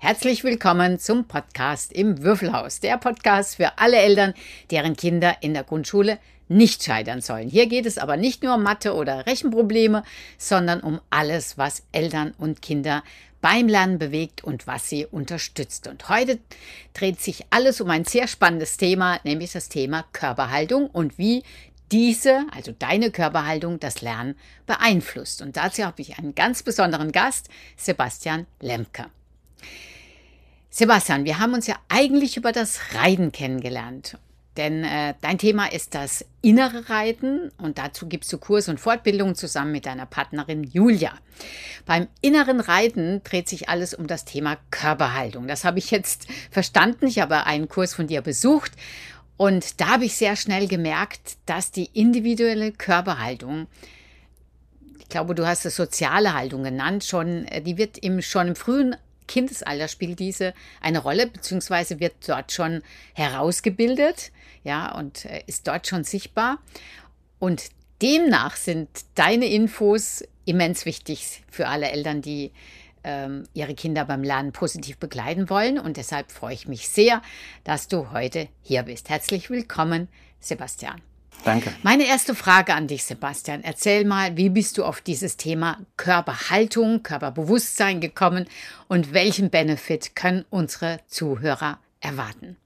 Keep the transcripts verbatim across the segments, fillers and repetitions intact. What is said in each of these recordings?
Herzlich willkommen zum Podcast im Würfelhaus, der Podcast für alle Eltern, deren Kinder in der Grundschule nicht scheitern sollen. Hier geht es aber nicht nur um Mathe- oder Rechenprobleme, sondern um alles, was Eltern und Kinder beim Lernen bewegt und was sie unterstützt. Und heute dreht sich alles um ein sehr spannendes Thema, nämlich das Thema Körperhaltung und wie diese, also deine Körperhaltung, das Lernen beeinflusst. Und dazu habe ich einen ganz besonderen Gast, Sebastian Lemke. Sebastian, wir haben uns ja eigentlich über das Reiten kennengelernt, denn äh, dein Thema ist das innere Reiten und dazu gibst du Kurs und Fortbildungen zusammen mit deiner Partnerin Julia. Beim inneren Reiten dreht sich alles um das Thema Körperhaltung. Das habe ich jetzt verstanden. Ich habe einen Kurs von dir besucht und da habe ich sehr schnell gemerkt, dass die individuelle Körperhaltung, ich glaube, du hast es soziale Haltung genannt, schon, die wird im, schon im frühen Kindesalter spielt diese eine Rolle, beziehungsweise wird dort schon herausgebildet, ja, und ist dort schon sichtbar. Und demnach sind deine Infos immens wichtig für alle Eltern, die ähm, ihre Kinder beim Lernen positiv begleiten wollen. Und deshalb freue ich mich sehr, dass du heute hier bist. Herzlich willkommen, Sebastian. Danke. Meine erste Frage an dich, Sebastian. Erzähl mal, wie bist du auf dieses Thema Körperhaltung, Körperbewusstsein gekommen und welchen Benefit können unsere Zuhörer erwarten?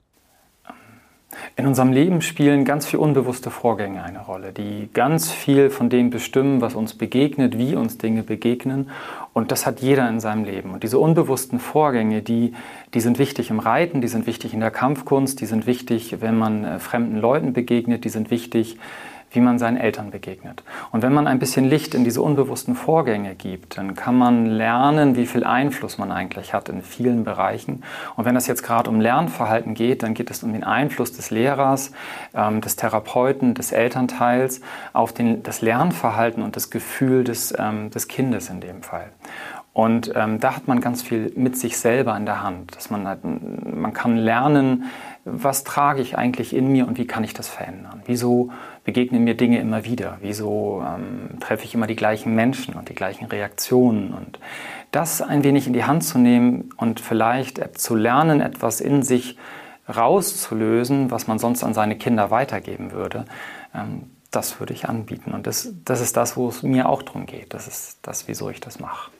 In unserem Leben spielen ganz viele unbewusste Vorgänge eine Rolle, die ganz viel von dem bestimmen, was uns begegnet, wie uns Dinge begegnen. Und das hat jeder in seinem Leben. Und diese unbewussten Vorgänge, die, die sind wichtig im Reiten, die sind wichtig in der Kampfkunst, die sind wichtig, wenn man äh, fremden Leuten begegnet, die sind wichtig, wie man seinen Eltern begegnet. Und wenn man ein bisschen Licht in diese unbewussten Vorgänge gibt, dann kann man lernen, wie viel Einfluss man eigentlich hat in vielen Bereichen. Und wenn es jetzt gerade um Lernverhalten geht, dann geht es um den Einfluss des Lehrers, ähm, des Therapeuten, des Elternteils auf den, das Lernverhalten und das Gefühl des, ähm, des Kindes in dem Fall. Und ähm, da hat man ganz viel mit sich selber in der Hand, dass man halt, man kann lernen, was trage ich eigentlich in mir und wie kann ich das verändern? Wieso begegnen mir Dinge immer wieder? Wieso ähm, treffe ich immer die gleichen Menschen und die gleichen Reaktionen? Und das ein wenig in die Hand zu nehmen und vielleicht zu lernen, etwas in sich rauszulösen, was man sonst an seine Kinder weitergeben würde, ähm, das würde ich anbieten. Und das, das ist das, wo es mir auch darum geht. Das ist das, wieso ich das mache.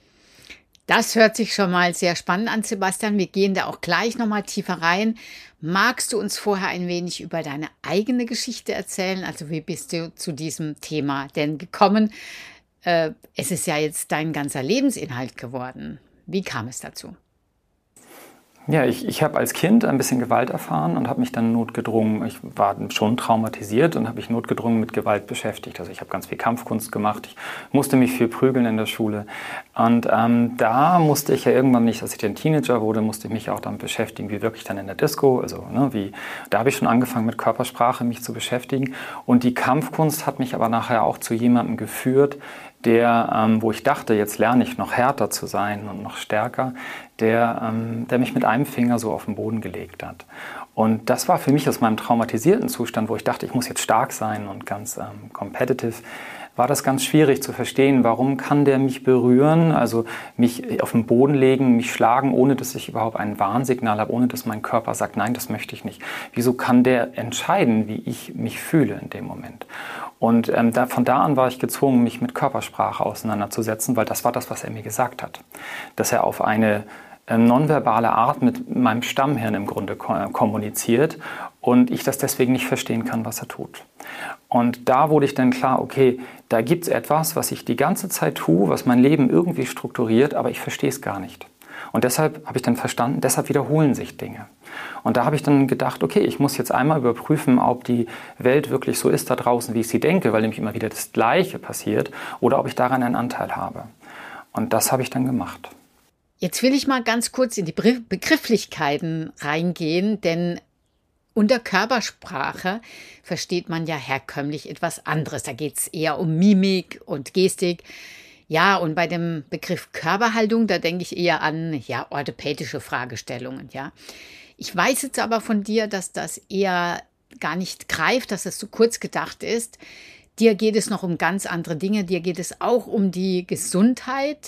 Das hört sich schon mal sehr spannend an, Sebastian. Wir gehen da auch gleich nochmal tiefer rein. Magst du uns vorher ein wenig über deine eigene Geschichte erzählen? Also wie bist du zu diesem Thema denn gekommen? Äh, es ist ja jetzt dein ganzer Lebensinhalt geworden. Wie kam es dazu? Ja, ich, ich habe als Kind ein bisschen Gewalt erfahren und habe mich dann notgedrungen, ich war schon traumatisiert und habe mich notgedrungen mit Gewalt beschäftigt. Also ich habe ganz viel Kampfkunst gemacht, ich musste mich viel prügeln in der Schule. Und ähm, da musste ich ja irgendwann nicht, als ich dann Teenager wurde, musste ich mich auch damit beschäftigen, wie wirklich dann in der Disco, also ne, wie, da habe ich schon angefangen mit Körpersprache mich zu beschäftigen. Und die Kampfkunst hat mich aber nachher auch zu jemandem geführt, der, ähm, wo ich dachte, jetzt lerne ich noch härter zu sein und noch stärker, der, ähm, der mich mit einem Finger so auf den Boden gelegt hat. Und das war für mich aus meinem traumatisierten Zustand, wo ich dachte, ich muss jetzt stark sein und ganz ähm, competitive, war das ganz schwierig zu verstehen, warum kann der mich berühren, also mich auf den Boden legen, mich schlagen, ohne dass ich überhaupt ein Warnsignal habe, ohne dass mein Körper sagt, nein, das möchte ich nicht. Wieso kann der entscheiden, wie ich mich fühle in dem Moment? Und ähm, da, von da an war ich gezwungen, mich mit Körpersprache auseinanderzusetzen, weil das war das, was er mir gesagt hat. Dass er auf eine äh, nonverbale Art mit meinem Stammhirn im Grunde ko- kommuniziert und ich das deswegen nicht verstehen kann, was er tut. Und da wurde ich dann klar, okay, da gibt es etwas, was ich die ganze Zeit tue, was mein Leben irgendwie strukturiert, aber ich verstehe es gar nicht. Und deshalb habe ich dann verstanden, deshalb wiederholen sich Dinge. Und da habe ich dann gedacht, okay, ich muss jetzt einmal überprüfen, ob die Welt wirklich so ist da draußen, wie ich sie denke, weil nämlich immer wieder das Gleiche passiert, oder ob ich daran einen Anteil habe. Und das habe ich dann gemacht. Jetzt will ich mal ganz kurz in die Begrifflichkeiten reingehen, denn unter Körpersprache versteht man ja herkömmlich etwas anderes. Da geht es eher um Mimik und Gestik. Ja, und bei dem Begriff Körperhaltung, da denke ich eher an ja, orthopädische Fragestellungen. Ja. Ich weiß jetzt aber von dir, dass das eher gar nicht greift, dass das zu kurz gedacht ist. Dir geht es noch um ganz andere Dinge. Dir geht es auch um die Gesundheit,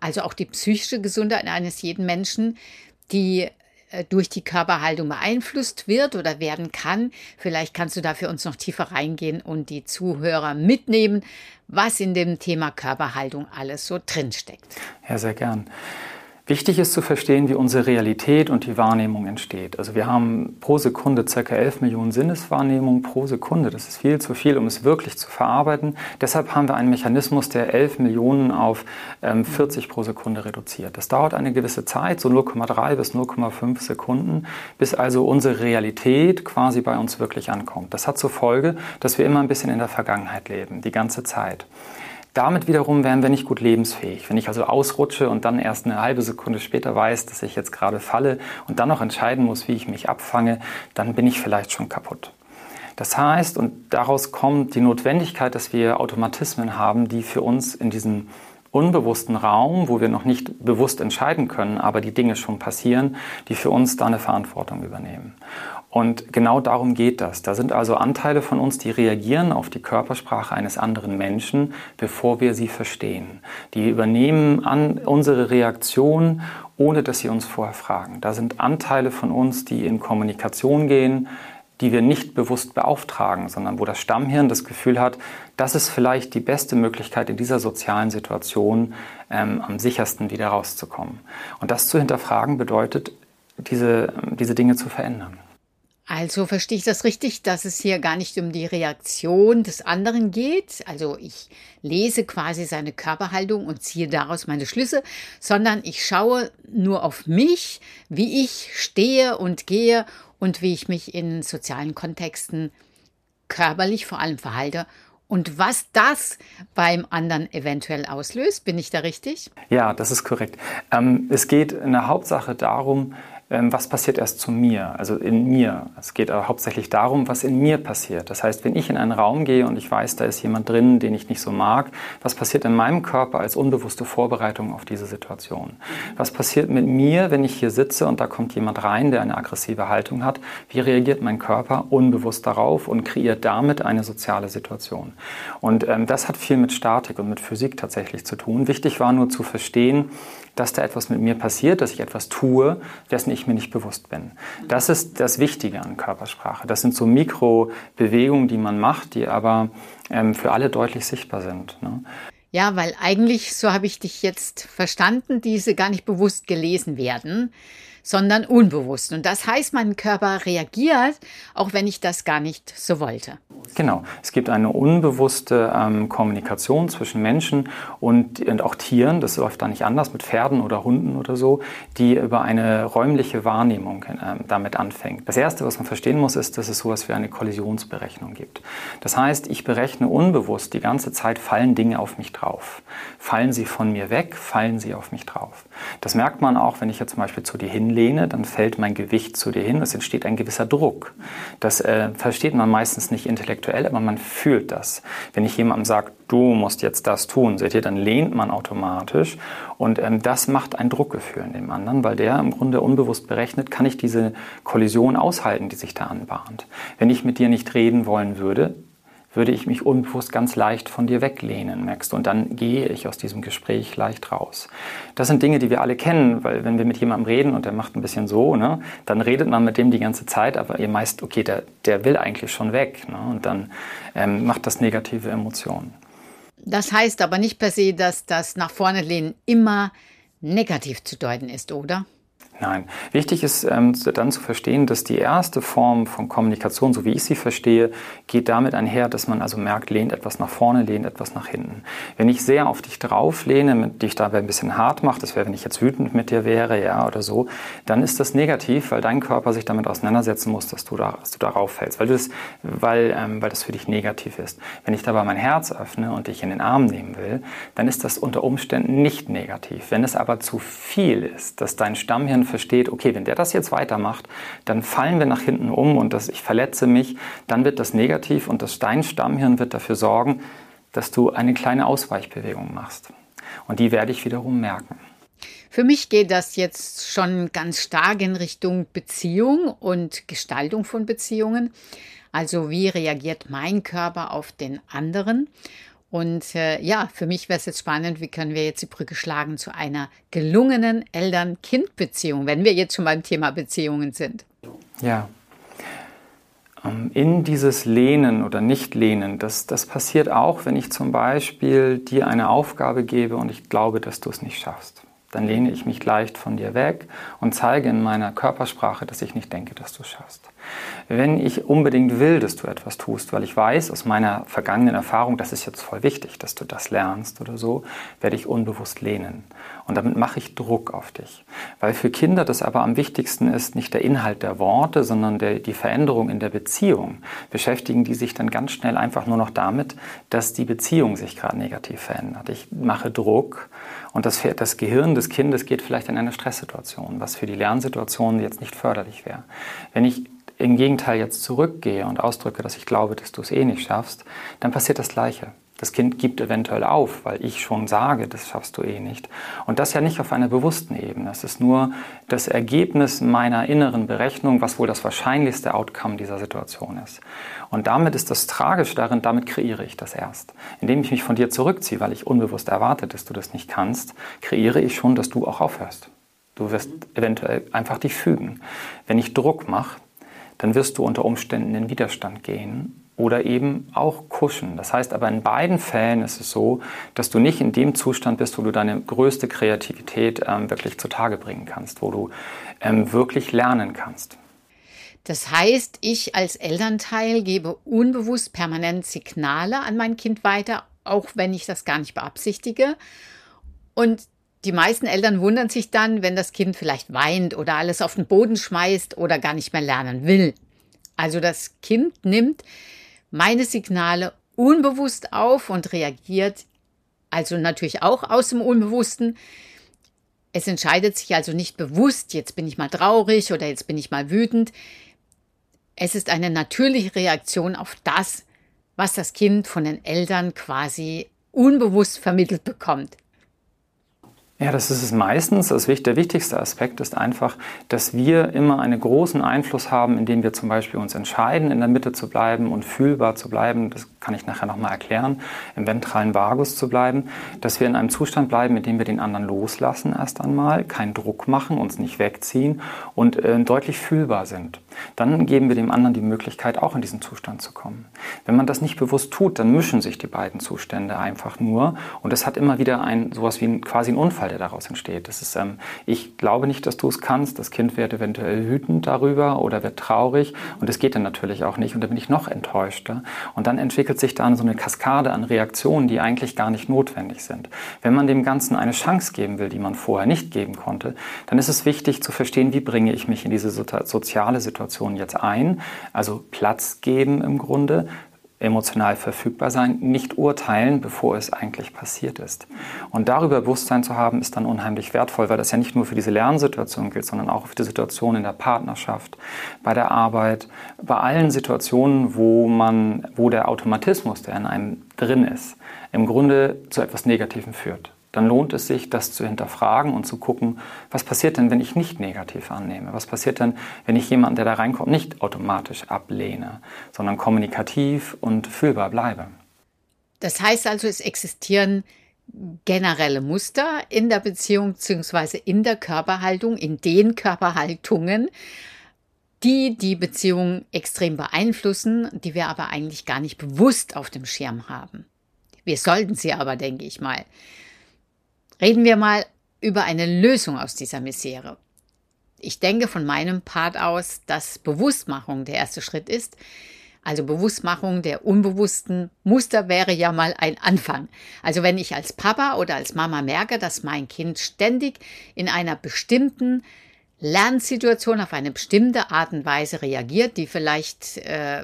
also auch die psychische Gesundheit eines jeden Menschen, die äh, durch die Körperhaltung beeinflusst wird oder werden kann. Vielleicht kannst du da für uns noch tiefer reingehen und die Zuhörer mitnehmen, was in dem Thema Körperhaltung alles so drinsteckt. Ja, sehr gern. Wichtig ist zu verstehen, wie unsere Realität und die Wahrnehmung entsteht. Also wir haben pro Sekunde ca. elf Millionen Sinneswahrnehmungen pro Sekunde. Das ist viel zu viel, um es wirklich zu verarbeiten. Deshalb haben wir einen Mechanismus, der elf Millionen auf ähm, vierzig pro Sekunde reduziert. Das dauert eine gewisse Zeit, so null Komma drei bis null Komma fünf Sekunden, bis also unsere Realität quasi bei uns wirklich ankommt. Das hat zur Folge, dass wir immer ein bisschen in der Vergangenheit leben, die ganze Zeit. Damit wiederum wären wir nicht gut lebensfähig. Wenn ich also ausrutsche und dann erst eine halbe Sekunde später weiß, dass ich jetzt gerade falle und dann noch entscheiden muss, wie ich mich abfange, dann bin ich vielleicht schon kaputt. Das heißt, und daraus kommt die Notwendigkeit, dass wir Automatismen haben, die für uns in diesem unbewussten Raum, wo wir noch nicht bewusst entscheiden können, aber die Dinge schon passieren, die für uns da eine Verantwortung übernehmen. Und genau darum geht das. Da sind also Anteile von uns, die reagieren auf die Körpersprache eines anderen Menschen, bevor wir sie verstehen. Die übernehmen an unsere Reaktion, ohne dass sie uns vorher fragen. Da sind Anteile von uns, die in Kommunikation gehen, die wir nicht bewusst beauftragen, sondern wo das Stammhirn das Gefühl hat, das ist vielleicht die beste Möglichkeit, in dieser sozialen Situation ähm, am sichersten wieder rauszukommen. Und das zu hinterfragen bedeutet, diese, diese Dinge zu verändern. Also verstehe ich das richtig, dass es hier gar nicht um die Reaktion des anderen geht. Also ich lese quasi seine Körperhaltung und ziehe daraus meine Schlüsse, sondern ich schaue nur auf mich, wie ich stehe und gehe und wie ich mich in sozialen Kontexten körperlich vor allem verhalte und was das beim anderen eventuell auslöst. Bin ich da richtig? Ja, das ist korrekt. Ähm, es geht in der Hauptsache darum, was passiert erst zu mir, also in mir. Es geht aber hauptsächlich darum, was in mir passiert. Das heißt, wenn ich in einen Raum gehe und ich weiß, da ist jemand drin, den ich nicht so mag, was passiert in meinem Körper als unbewusste Vorbereitung auf diese Situation? Was passiert mit mir, wenn ich hier sitze und da kommt jemand rein, der eine aggressive Haltung hat? Wie reagiert mein Körper unbewusst darauf und kreiert damit eine soziale Situation? Und ähm, das hat viel mit Statik und mit Physik tatsächlich zu tun. Wichtig war nur zu verstehen, dass da etwas mit mir passiert, dass ich etwas tue, dessen ich mir nicht bewusst bin. Das ist das Wichtige an Körpersprache. Das sind so Mikrobewegungen, die man macht, die aber ähm, für alle deutlich sichtbar sind, ne? Ja, weil eigentlich, so habe ich dich jetzt verstanden, diese gar nicht bewusst gelesen werden, sondern unbewusst. Und das heißt, mein Körper reagiert, auch wenn ich das gar nicht so wollte. Genau. Es gibt eine unbewusste ähm, Kommunikation zwischen Menschen und, und auch Tieren. Das läuft da nicht anders mit Pferden oder Hunden oder so, die über eine räumliche Wahrnehmung ähm, damit anfängt. Das Erste, was man verstehen muss, ist, dass es sowas wie eine Kollisionsberechnung gibt. Das heißt, ich berechne unbewusst die ganze Zeit, fallen Dinge auf mich drauf. Fallen sie von mir weg, fallen sie auf mich drauf. Das merkt man auch, wenn ich jetzt zum Beispiel zu dir hinlehne, dann fällt mein Gewicht zu dir hin. Es entsteht ein gewisser Druck. Das äh, versteht man meistens nicht intellektuell, aber man fühlt das. Wenn ich jemandem sage, du musst jetzt das tun, seht ihr, dann lehnt man automatisch und ähm, das macht ein Druckgefühl in dem anderen, weil der im Grunde unbewusst berechnet, kann ich diese Kollision aushalten, die sich da anbahnt. Wenn ich mit dir nicht reden wollen würde, würde ich mich unbewusst ganz leicht von dir weglehnen, merkst du, und dann gehe ich aus diesem Gespräch leicht raus. Das sind Dinge, die wir alle kennen, weil wenn wir mit jemandem reden und der macht ein bisschen so, ne, dann redet man mit dem die ganze Zeit, aber ihr meist, okay, der, der will eigentlich schon weg, ne, und dann ähm, macht das negative Emotionen. Das heißt aber nicht per se, dass das nach vorne lehnen immer negativ zu deuten ist, oder? Nein. Wichtig ist ähm, dann zu verstehen, dass die erste Form von Kommunikation, so wie ich sie verstehe, geht damit einher, dass man also merkt, lehnt etwas nach vorne, lehnt etwas nach hinten. Wenn ich sehr auf dich drauf lehne, mit dich dabei ein bisschen hart mache, das wäre, wenn ich jetzt wütend mit dir wäre, ja, oder so, dann ist das negativ, weil dein Körper sich damit auseinandersetzen muss, dass du, da, dass du darauf fällst, weil, du das, weil, ähm, weil das für dich negativ ist. Wenn ich dabei mein Herz öffne und dich in den Arm nehmen will, dann ist das unter Umständen nicht negativ. Wenn es aber zu viel ist, dass dein Stammhirn versteht, okay, wenn der das jetzt weitermacht, dann fallen wir nach hinten um und das, ich verletze mich, dann wird das negativ und das dein Stammhirn wird dafür sorgen, dass du eine kleine Ausweichbewegung machst. Und die werde ich wiederum merken. Für mich geht das jetzt schon ganz stark in Richtung Beziehung und Gestaltung von Beziehungen. Also wie reagiert mein Körper auf den anderen? Und äh, ja, für mich wäre es jetzt spannend, wie können wir jetzt die Brücke schlagen zu einer gelungenen Eltern-Kind-Beziehung, wenn wir jetzt schon beim Thema Beziehungen sind. Ja. In dieses Lehnen oder Nicht-Lehnen, das, das passiert auch, wenn ich zum Beispiel dir eine Aufgabe gebe und ich glaube, dass du es nicht schaffst. Dann lehne ich mich leicht von dir weg und zeige in meiner Körpersprache, dass ich nicht denke, dass du es schaffst. Wenn ich unbedingt will, dass du etwas tust, weil ich weiß aus meiner vergangenen Erfahrung, das ist jetzt voll wichtig, dass du das lernst oder so, werde ich unbewusst lehnen. Und damit mache ich Druck auf dich. Weil für Kinder das aber am wichtigsten ist, nicht der Inhalt der Worte, sondern der, die Veränderung in der Beziehung. Beschäftigen die sich dann ganz schnell einfach nur noch damit, dass die Beziehung sich gerade negativ verändert. Ich mache Druck und das, das Gehirn des Kindes geht vielleicht in eine Stresssituation, was für die Lernsituation jetzt nicht förderlich wäre. Wenn ich im Gegenteil jetzt zurückgehe und ausdrücke, dass ich glaube, dass du es eh nicht schaffst, dann passiert das Gleiche. Das Kind gibt eventuell auf, weil ich schon sage, das schaffst du eh nicht. Und das ja nicht auf einer bewussten Ebene. Es ist nur das Ergebnis meiner inneren Berechnung, was wohl das wahrscheinlichste Outcome dieser Situation ist. Und damit ist das Tragische darin, damit kreiere ich das erst. Indem ich mich von dir zurückziehe, weil ich unbewusst erwarte, dass du das nicht kannst, kreiere ich schon, dass du auch aufhörst. Du wirst eventuell einfach dich fügen. Wenn ich Druck mache, dann wirst du unter Umständen in Widerstand gehen oder eben auch kuschen. Das heißt aber, in beiden Fällen ist es so, dass du nicht in dem Zustand bist, wo du deine größte Kreativität ähm, wirklich zutage bringen kannst, wo du ähm, wirklich lernen kannst. Das heißt, ich als Elternteil gebe unbewusst permanent Signale an mein Kind weiter, auch wenn ich das gar nicht beabsichtige. Und die meisten Eltern wundern sich dann, wenn das Kind vielleicht weint oder alles auf den Boden schmeißt oder gar nicht mehr lernen will. Also das Kind nimmt meine Signale unbewusst auf und reagiert also natürlich auch aus dem Unbewussten. Es entscheidet sich also nicht bewusst, jetzt bin ich mal traurig oder jetzt bin ich mal wütend. Es ist eine natürliche Reaktion auf das, was das Kind von den Eltern quasi unbewusst vermittelt bekommt. Ja, das ist es meistens. Das, der wichtigste Aspekt ist einfach, dass wir immer einen großen Einfluss haben, indem wir zum Beispiel uns entscheiden, in der Mitte zu bleiben und fühlbar zu bleiben. Das kann ich nachher nochmal erklären, im ventralen Vagus zu bleiben, dass wir in einem Zustand bleiben, in dem wir den anderen loslassen erst einmal, keinen Druck machen, uns nicht wegziehen und äh, deutlich fühlbar sind. Dann geben wir dem anderen die Möglichkeit, auch in diesen Zustand zu kommen. Wenn man das nicht bewusst tut, dann mischen sich die beiden Zustände einfach nur und es hat immer wieder ein, sowas wie ein, quasi ein Unfall, der daraus entsteht. Das ist, ähm, ich glaube nicht, dass du es kannst. Das Kind wird eventuell wütend darüber oder wird traurig und es geht dann natürlich auch nicht und dann bin ich noch enttäuschter und dann entwickelt sich dann so eine Kaskade an Reaktionen, die eigentlich gar nicht notwendig sind. Wenn man dem Ganzen eine Chance geben will, die man vorher nicht geben konnte, dann ist es wichtig zu verstehen, wie bringe ich mich in diese so- soziale Situation jetzt ein, also Platz geben im Grunde, emotional verfügbar sein, nicht urteilen, bevor es eigentlich passiert ist. Und darüber Bewusstsein zu haben, ist dann unheimlich wertvoll, weil das ja nicht nur für diese Lernsituation gilt, sondern auch für die Situation in der Partnerschaft, bei der Arbeit, bei allen Situationen, wo man, wo der Automatismus, der in einem drin ist, im Grunde zu etwas Negativem führt. Dann lohnt es sich, das zu hinterfragen und zu gucken, was passiert denn, wenn ich nicht negativ annehme? Was passiert denn, wenn ich jemanden, der da reinkommt, nicht automatisch ablehne, sondern kommunikativ und fühlbar bleibe? Das heißt also, es existieren generelle Muster in der Beziehung bzw. in der Körperhaltung, in den Körperhaltungen, die die Beziehung extrem beeinflussen, die wir aber eigentlich gar nicht bewusst auf dem Schirm haben. Wir sollten sie aber, denke ich mal. Reden wir mal über eine Lösung aus dieser Misere. Ich denke von meinem Part aus, dass Bewusstmachung der erste Schritt ist. Also Bewusstmachung der unbewussten Muster wäre ja mal ein Anfang. Also wenn ich als Papa oder als Mama merke, dass mein Kind ständig in einer bestimmten Lernsituation auf eine bestimmte Art und Weise reagiert, die vielleicht, äh,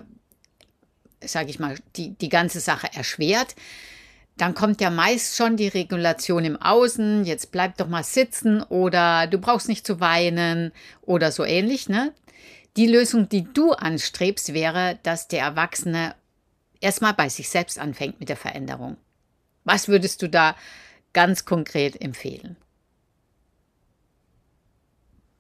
sage ich mal, die, die ganze Sache erschwert, dann kommt ja meist schon die Regulation im Außen, jetzt bleib doch mal sitzen oder du brauchst nicht zu weinen oder so ähnlich, ne? Die Lösung, die du anstrebst, wäre, dass der Erwachsene erstmal bei sich selbst anfängt mit der Veränderung. Was würdest du da ganz konkret empfehlen?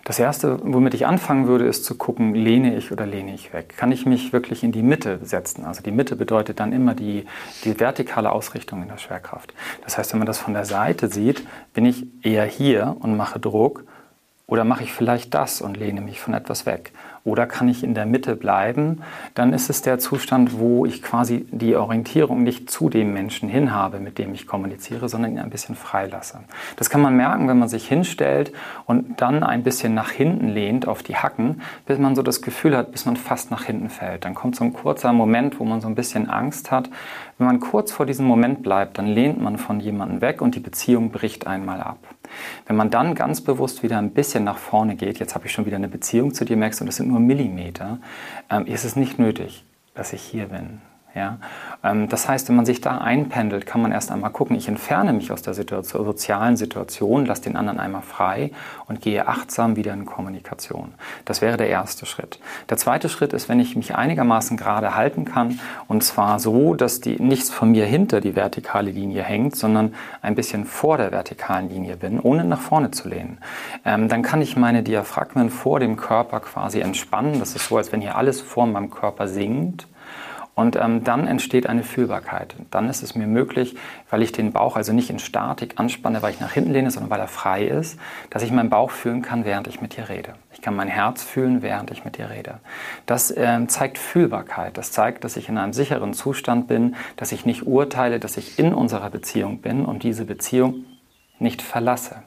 Das Erste, womit ich anfangen würde, ist zu gucken, lehne ich oder lehne ich weg? Kann ich mich wirklich in die Mitte setzen? Also die Mitte bedeutet dann immer die, die vertikale Ausrichtung in der Schwerkraft. Das heißt, wenn man das von der Seite sieht, bin ich eher hier und mache Druck, oder mache ich vielleicht das und lehne mich von etwas weg? Oder kann ich in der Mitte bleiben? Dann ist es der Zustand, wo ich quasi die Orientierung nicht zu dem Menschen hin habe, mit dem ich kommuniziere, sondern ihn ein bisschen freilasse. Das kann man merken, wenn man sich hinstellt und dann ein bisschen nach hinten lehnt auf die Hacken, bis man so das Gefühl hat, bis man fast nach hinten fällt. Dann kommt so ein kurzer Moment, wo man so ein bisschen Angst hat. Wenn man kurz vor diesem Moment bleibt, dann lehnt man von jemandem weg und die Beziehung bricht einmal ab. Wenn man dann ganz bewusst wieder ein bisschen nach vorne geht, jetzt habe ich schon wieder eine Beziehung zu dir, Max, und das sind nur Millimeter, ähm, ist es nicht nötig, dass ich hier bin. Ja? Ähm, das heißt, wenn man sich da einpendelt, kann man erst einmal gucken, ich entferne mich aus der Situation, sozialen Situation, lasse den anderen einmal frei und gehe achtsam wieder in Kommunikation. Das wäre der erste Schritt. Der zweite Schritt ist, wenn ich mich einigermaßen gerade halten kann, und zwar so, dass die, nichts von mir hinter die vertikale Linie hängt, sondern ein bisschen vor der vertikalen Linie bin, ohne nach vorne zu lehnen. Ähm, dann kann ich meine Diaphragmen vor dem Körper quasi entspannen. Das ist so, als wenn hier alles vor meinem Körper sinkt. Und ähm, dann entsteht eine Fühlbarkeit. Dann ist es mir möglich, weil ich den Bauch also nicht in Statik anspanne, weil ich nach hinten lehne, sondern weil er frei ist, dass ich meinen Bauch fühlen kann, während ich mit dir rede. Ich kann mein Herz fühlen, während ich mit dir rede. Das ähm, zeigt Fühlbarkeit. Das zeigt, dass ich in einem sicheren Zustand bin, dass ich nicht urteile, dass ich in unserer Beziehung bin und diese Beziehung nicht verlasse.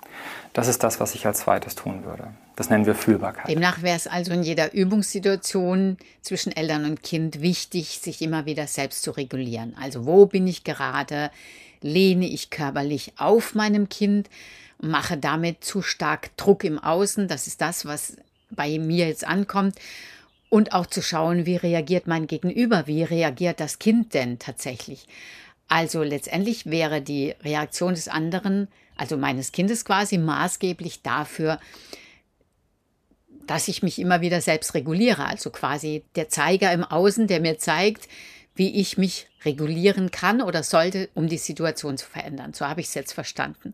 Das ist das, was ich als zweites tun würde. Das nennen wir Fühlbarkeit. Demnach wäre es also in jeder Übungssituation zwischen Eltern und Kind wichtig, sich immer wieder selbst zu regulieren. Also wo bin ich gerade? Lehne ich körperlich auf meinem Kind? Mache damit zu stark Druck im Außen? Das ist das, was bei mir jetzt ankommt. Und auch zu schauen, wie reagiert mein Gegenüber? Wie reagiert das Kind denn tatsächlich? Also letztendlich wäre die Reaktion des anderen, also meines Kindes quasi, maßgeblich dafür, dass ich mich immer wieder selbst reguliere. Also quasi der Zeiger im Außen, der mir zeigt, wie ich mich regulieren kann oder sollte, um die Situation zu verändern. So habe ich es jetzt verstanden.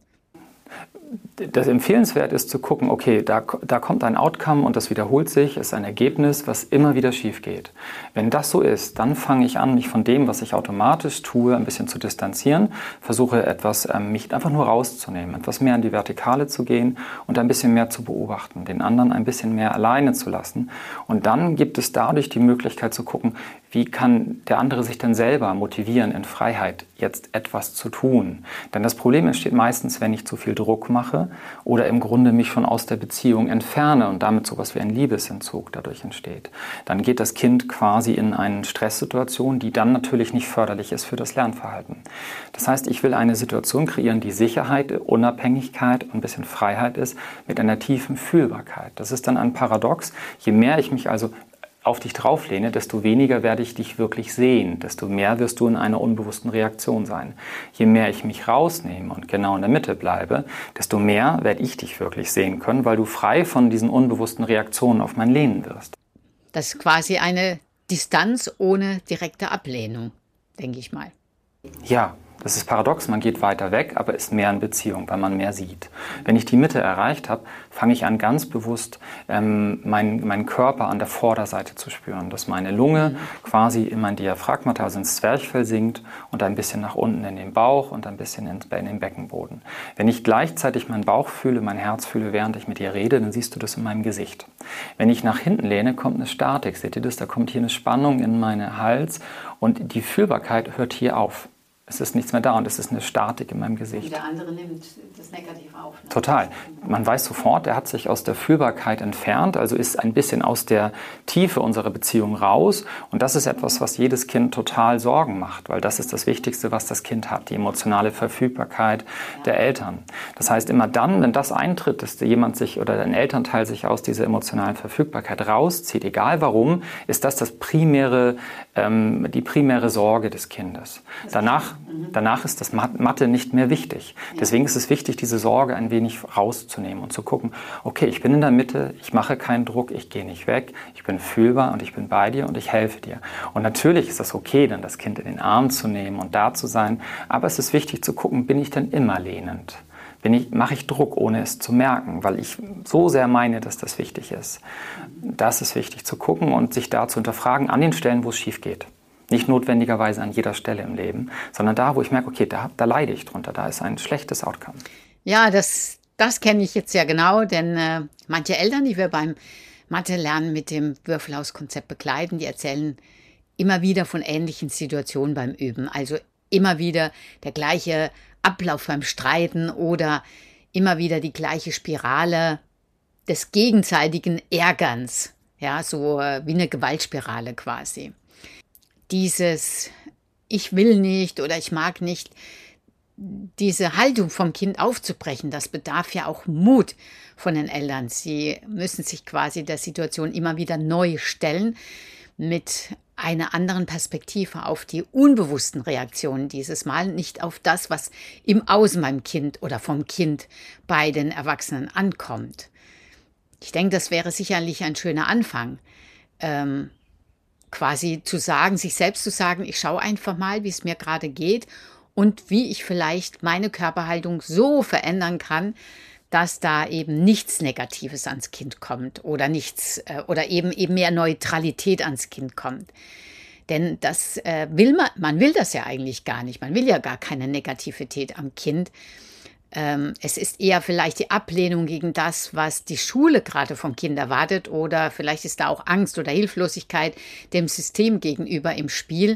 Das empfehlenswert ist zu gucken, okay, da, da kommt ein Outcome und das wiederholt sich, ist ein Ergebnis, was immer wieder schief geht. Wenn das so ist, dann fange ich an, mich von dem, was ich automatisch tue, ein bisschen zu distanzieren, versuche etwas, ähm, mich einfach nur rauszunehmen, etwas mehr in die Vertikale zu gehen und ein bisschen mehr zu beobachten, den anderen ein bisschen mehr alleine zu lassen. Und dann gibt es dadurch die Möglichkeit zu gucken, wie kann der andere sich denn selber motivieren, in Freiheit jetzt etwas zu tun? Denn das Problem entsteht meistens, wenn ich zu viel Druck mache oder im Grunde mich schon aus der Beziehung entferne und damit sowas wie ein Liebesentzug dadurch entsteht. Dann geht das Kind quasi in eine Stresssituation, die dann natürlich nicht förderlich ist für das Lernverhalten. Das heißt, ich will eine Situation kreieren, die Sicherheit, Unabhängigkeit und ein bisschen Freiheit ist, mit einer tiefen Fühlbarkeit. Das ist dann ein Paradox. Je mehr ich mich also auf dich drauflehne, desto weniger werde ich dich wirklich sehen, desto mehr wirst du in einer unbewussten Reaktion sein. Je mehr ich mich rausnehme und genau in der Mitte bleibe, desto mehr werde ich dich wirklich sehen können, weil du frei von diesen unbewussten Reaktionen auf mein Lehnen wirst. Das ist quasi eine Distanz ohne direkte Ablehnung, denke ich mal. Ja. Das ist paradox, man geht weiter weg, aber ist mehr in Beziehung, weil man mehr sieht. Wenn ich die Mitte erreicht habe, fange ich an, ganz bewusst ähm, meinen, meinen Körper an der Vorderseite zu spüren, dass meine Lunge mhm. quasi in mein Diaphragmata, also ins Zwerchfell sinkt und ein bisschen nach unten in den Bauch und ein bisschen in, in den Beckenboden. Wenn ich gleichzeitig meinen Bauch fühle, mein Herz fühle, während ich mit dir rede, dann siehst du das in meinem Gesicht. Wenn ich nach hinten lehne, kommt eine Statik. Seht ihr das? Da kommt hier eine Spannung in meinen Hals und die Fühlbarkeit hört hier auf. Es ist nichts mehr da und es ist eine Statik in meinem Gesicht. Und der andere nimmt das negativ auf. Ne? Total. Man weiß sofort, er hat sich aus der Fühlbarkeit entfernt, also ist ein bisschen aus der Tiefe unserer Beziehung raus. Und das ist etwas, was jedes Kind total Sorgen macht, weil das ist das Wichtigste, was das Kind hat, die emotionale Verfügbarkeit ja. der Eltern. Das heißt, immer dann, wenn das eintritt, dass jemand sich oder ein Elternteil sich aus dieser emotionalen Verfügbarkeit rauszieht, egal warum, ist das, das primäre, ähm, die primäre Sorge des Kindes. Danach Danach ist das Mathe nicht mehr wichtig. Deswegen ist es wichtig, diese Sorge ein wenig rauszunehmen und zu gucken, okay, ich bin in der Mitte, ich mache keinen Druck, ich gehe nicht weg, ich bin fühlbar und ich bin bei dir und ich helfe dir. Und natürlich ist das okay, dann das Kind in den Arm zu nehmen und da zu sein, aber es ist wichtig zu gucken, bin ich denn immer lehnend? bin ich, mache ich Druck, ohne es zu merken, weil ich so sehr meine, dass das wichtig ist. Das ist wichtig zu gucken und sich da zu hinterfragen an den Stellen, wo es schief geht. Nicht notwendigerweise an jeder Stelle im Leben, sondern da, wo ich merke, okay, da, da leide ich drunter, da ist ein schlechtes Outcome. Ja, das, das kenne ich jetzt ja genau, denn äh, manche Eltern, die wir beim Mathe-Lernen mit dem Würfelhauskonzept begleiten, die erzählen immer wieder von ähnlichen Situationen beim Üben. Also immer wieder der gleiche Ablauf beim Streiten oder immer wieder die gleiche Spirale des gegenseitigen Ärgerns. Ja, so äh, wie eine Gewaltspirale quasi. Dieses Ich will nicht oder ich mag nicht, diese Haltung vom Kind aufzubrechen, das bedarf ja auch Mut von den Eltern. Sie müssen sich quasi der Situation immer wieder neu stellen mit einer anderen Perspektive auf die unbewussten Reaktionen dieses Mal, nicht auf das, was im Außen beim Kind oder vom Kind bei den Erwachsenen ankommt. Ich denke, das wäre sicherlich ein schöner Anfang, ähm, quasi zu sagen, sich selbst zu sagen, ich schaue einfach mal, wie es mir gerade geht und wie ich vielleicht meine Körperhaltung so verändern kann, dass da eben nichts Negatives ans Kind kommt oder nichts äh, oder eben eben mehr Neutralität ans Kind kommt. Denn das äh, will man, man will das ja eigentlich gar nicht. Man will ja gar keine Negativität am Kind. Ähm, es ist eher vielleicht die Ablehnung gegen das, was die Schule gerade vom Kind erwartet, oder vielleicht ist da auch Angst oder Hilflosigkeit dem System gegenüber im Spiel.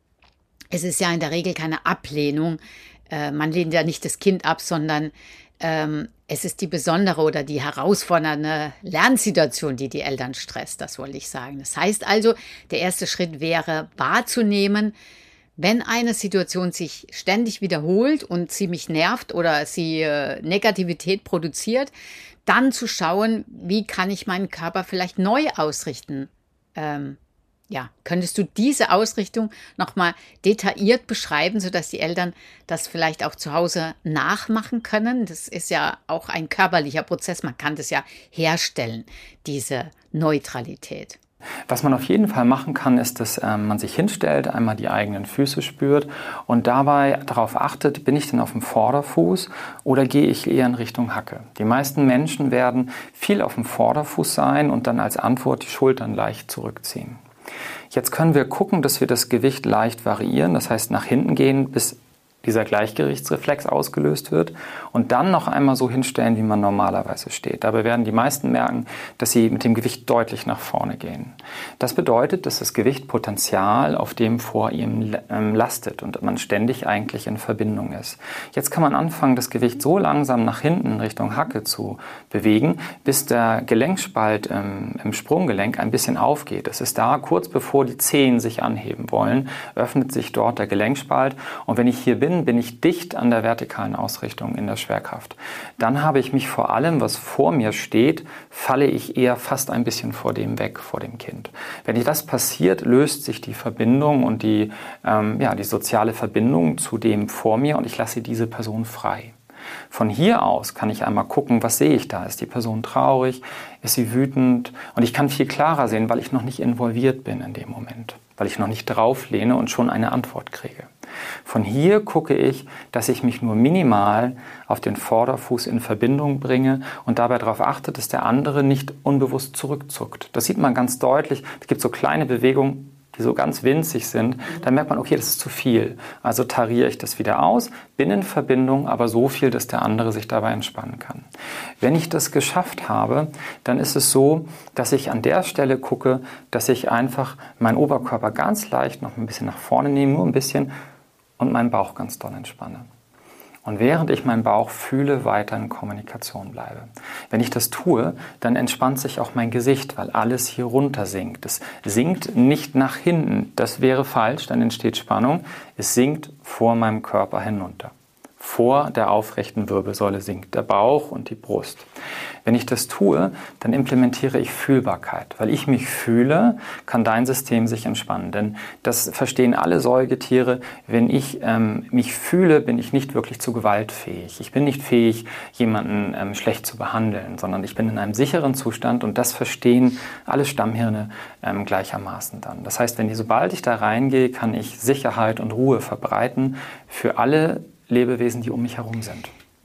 Es ist ja in der Regel keine Ablehnung. Äh, man lehnt ja nicht das Kind ab, sondern ähm, es ist die besondere oder die herausfordernde Lernsituation, die die Eltern stresst, das wollte ich sagen. Das heißt also, der erste Schritt wäre wahrzunehmen, wenn eine Situation sich ständig wiederholt und sie mich nervt oder sie äh, Negativität produziert, dann zu schauen, wie kann ich meinen Körper vielleicht neu ausrichten. Ähm, Ja, könntest du diese Ausrichtung nochmal detailliert beschreiben, sodass die Eltern das vielleicht auch zu Hause nachmachen können? Das ist ja auch ein körperlicher Prozess. Man kann das ja herstellen, diese Neutralität. Was man auf jeden Fall machen kann, ist, dass äh, man sich hinstellt, einmal die eigenen Füße spürt und dabei darauf achtet, bin ich denn auf dem Vorderfuß oder gehe ich eher in Richtung Hacke? Die meisten Menschen werden viel auf dem Vorderfuß sein und dann als Antwort die Schultern leicht zurückziehen. Jetzt können wir gucken, dass wir das Gewicht leicht variieren, das heißt nach hinten gehen, bis dieser Gleichgewichtsreflex ausgelöst wird und dann noch einmal so hinstellen, wie man normalerweise steht. Dabei werden die meisten merken, dass sie mit dem Gewicht deutlich nach vorne gehen. Das bedeutet, dass das Gewicht Potenzial auf dem vor ihm ähm, lastet und man ständig eigentlich in Verbindung ist. Jetzt kann man anfangen, das Gewicht so langsam nach hinten Richtung Hacke zu bewegen, bis der Gelenkspalt ähm, im Sprunggelenk ein bisschen aufgeht. Das ist da, kurz bevor die Zehen sich anheben wollen, öffnet sich dort der Gelenkspalt und wenn ich hier bin, bin ich dicht an der vertikalen Ausrichtung in der Schwerkraft. Dann habe ich mich vor allem, was vor mir steht, falle ich eher fast ein bisschen vor dem weg, vor dem Kind. Wenn das passiert, löst sich die Verbindung und die, ähm, ja, die soziale Verbindung zu dem vor mir und ich lasse diese Person frei. Von hier aus kann ich einmal gucken, was sehe ich da? Ist die Person traurig? Ist sie wütend? Und ich kann viel klarer sehen, weil ich noch nicht involviert bin in dem Moment, weil ich noch nicht drauflehne und schon eine Antwort kriege. Von hier gucke ich, dass ich mich nur minimal auf den Vorderfuß in Verbindung bringe und dabei darauf achte, dass der andere nicht unbewusst zurückzuckt. Das sieht man ganz deutlich. Es gibt so kleine Bewegungen, die so ganz winzig sind. Da merkt man, okay, das ist zu viel. Also tariere ich das wieder aus, bin in Verbindung, aber so viel, dass der andere sich dabei entspannen kann. Wenn ich das geschafft habe, dann ist es so, dass ich an der Stelle gucke, dass ich einfach meinen Oberkörper ganz leicht noch ein bisschen nach vorne nehme, nur ein bisschen, und meinen Bauch ganz doll entspanne. Und während ich meinen Bauch fühle, weiter in Kommunikation bleibe. Wenn ich das tue, dann entspannt sich auch mein Gesicht, weil alles hier runter sinkt. Es sinkt nicht nach hinten, das wäre falsch, dann entsteht Spannung. Es sinkt vor meinem Körper hinunter. Vor der aufrechten Wirbelsäule sinkt der Bauch und die Brust. Wenn ich das tue, dann implementiere ich Fühlbarkeit. Weil ich mich fühle, kann dein System sich entspannen. Denn das verstehen alle Säugetiere. Wenn ich ähm, mich fühle, bin ich nicht wirklich zu Gewalt fähig. Ich bin nicht fähig, jemanden ähm, schlecht zu behandeln, sondern ich bin in einem sicheren Zustand und das verstehen alle Stammhirne ähm, gleichermaßen dann. Das heißt, wenn ich, sobald ich da reingehe, kann ich Sicherheit und Ruhe verbreiten für alle Lebewesen, die um mich herum sind.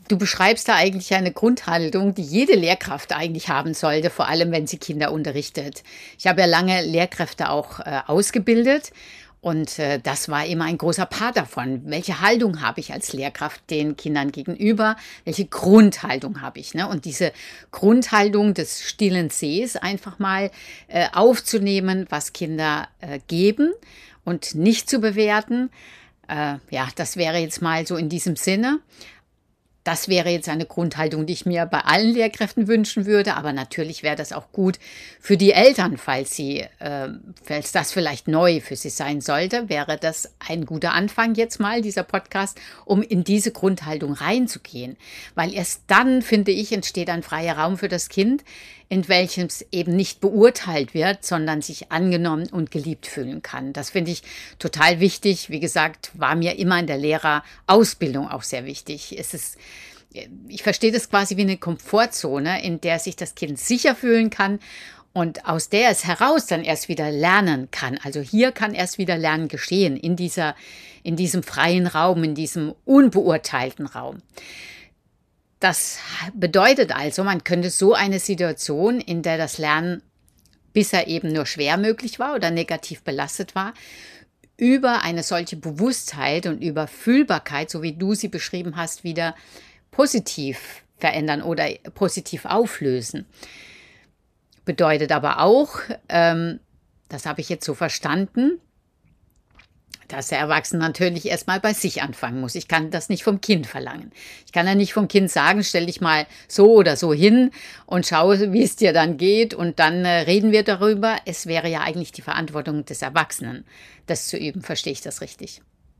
Du beschreibst da eigentlich eine Grundhaltung, die jede Lehrkraft eigentlich haben sollte, vor allem wenn sie Kinder unterrichtet. Ich habe ja lange Lehrkräfte auch äh, ausgebildet und äh, das war immer ein großer Part davon. Welche Haltung habe ich als Lehrkraft den Kindern gegenüber? Welche Grundhaltung habe ich? Ne? Und diese Grundhaltung des stillen Sehs einfach mal äh, aufzunehmen, was Kinder äh, geben und nicht zu bewerten. Äh, ja, das wäre jetzt mal so in diesem Sinne. Das wäre jetzt eine Grundhaltung, die ich mir bei allen Lehrkräften wünschen würde. Aber natürlich wäre das auch gut für die Eltern, falls sie, äh, falls das vielleicht neu für sie sein sollte, wäre das ein guter Anfang jetzt mal, dieser Podcast, um in diese Grundhaltung reinzugehen. Weil erst dann, finde ich, entsteht ein freier Raum für das Kind, in welchem es eben nicht beurteilt wird, sondern sich angenommen und geliebt fühlen kann. Das finde ich total wichtig. Wie gesagt, war mir immer in der Lehrerausbildung auch sehr wichtig. Es ist, ich verstehe das quasi wie eine Komfortzone, in der sich das Kind sicher fühlen kann und aus der es heraus dann erst wieder lernen kann. Also hier kann erst wieder Lernen geschehen, in dieser, in diesem freien Raum, in diesem unbeurteilten Raum. Das bedeutet also, man könnte so eine Situation, in der das Lernen bisher eben nur schwer möglich war oder negativ belastet war, über eine solche Bewusstheit und über Fühlbarkeit, so wie du sie beschrieben hast, wieder positiv verändern oder positiv auflösen. Bedeutet aber auch, ähm, das habe ich jetzt so verstanden, dass der Erwachsene natürlich erstmal bei sich anfangen muss. Ich kann das nicht vom Kind verlangen. Ich kann ja nicht vom Kind sagen, stell dich mal so oder so hin und schau, wie es dir dann geht und dann äh, reden wir darüber. Es wäre ja eigentlich die Verantwortung des Erwachsenen, das zu üben. Verstehe ich das richtig?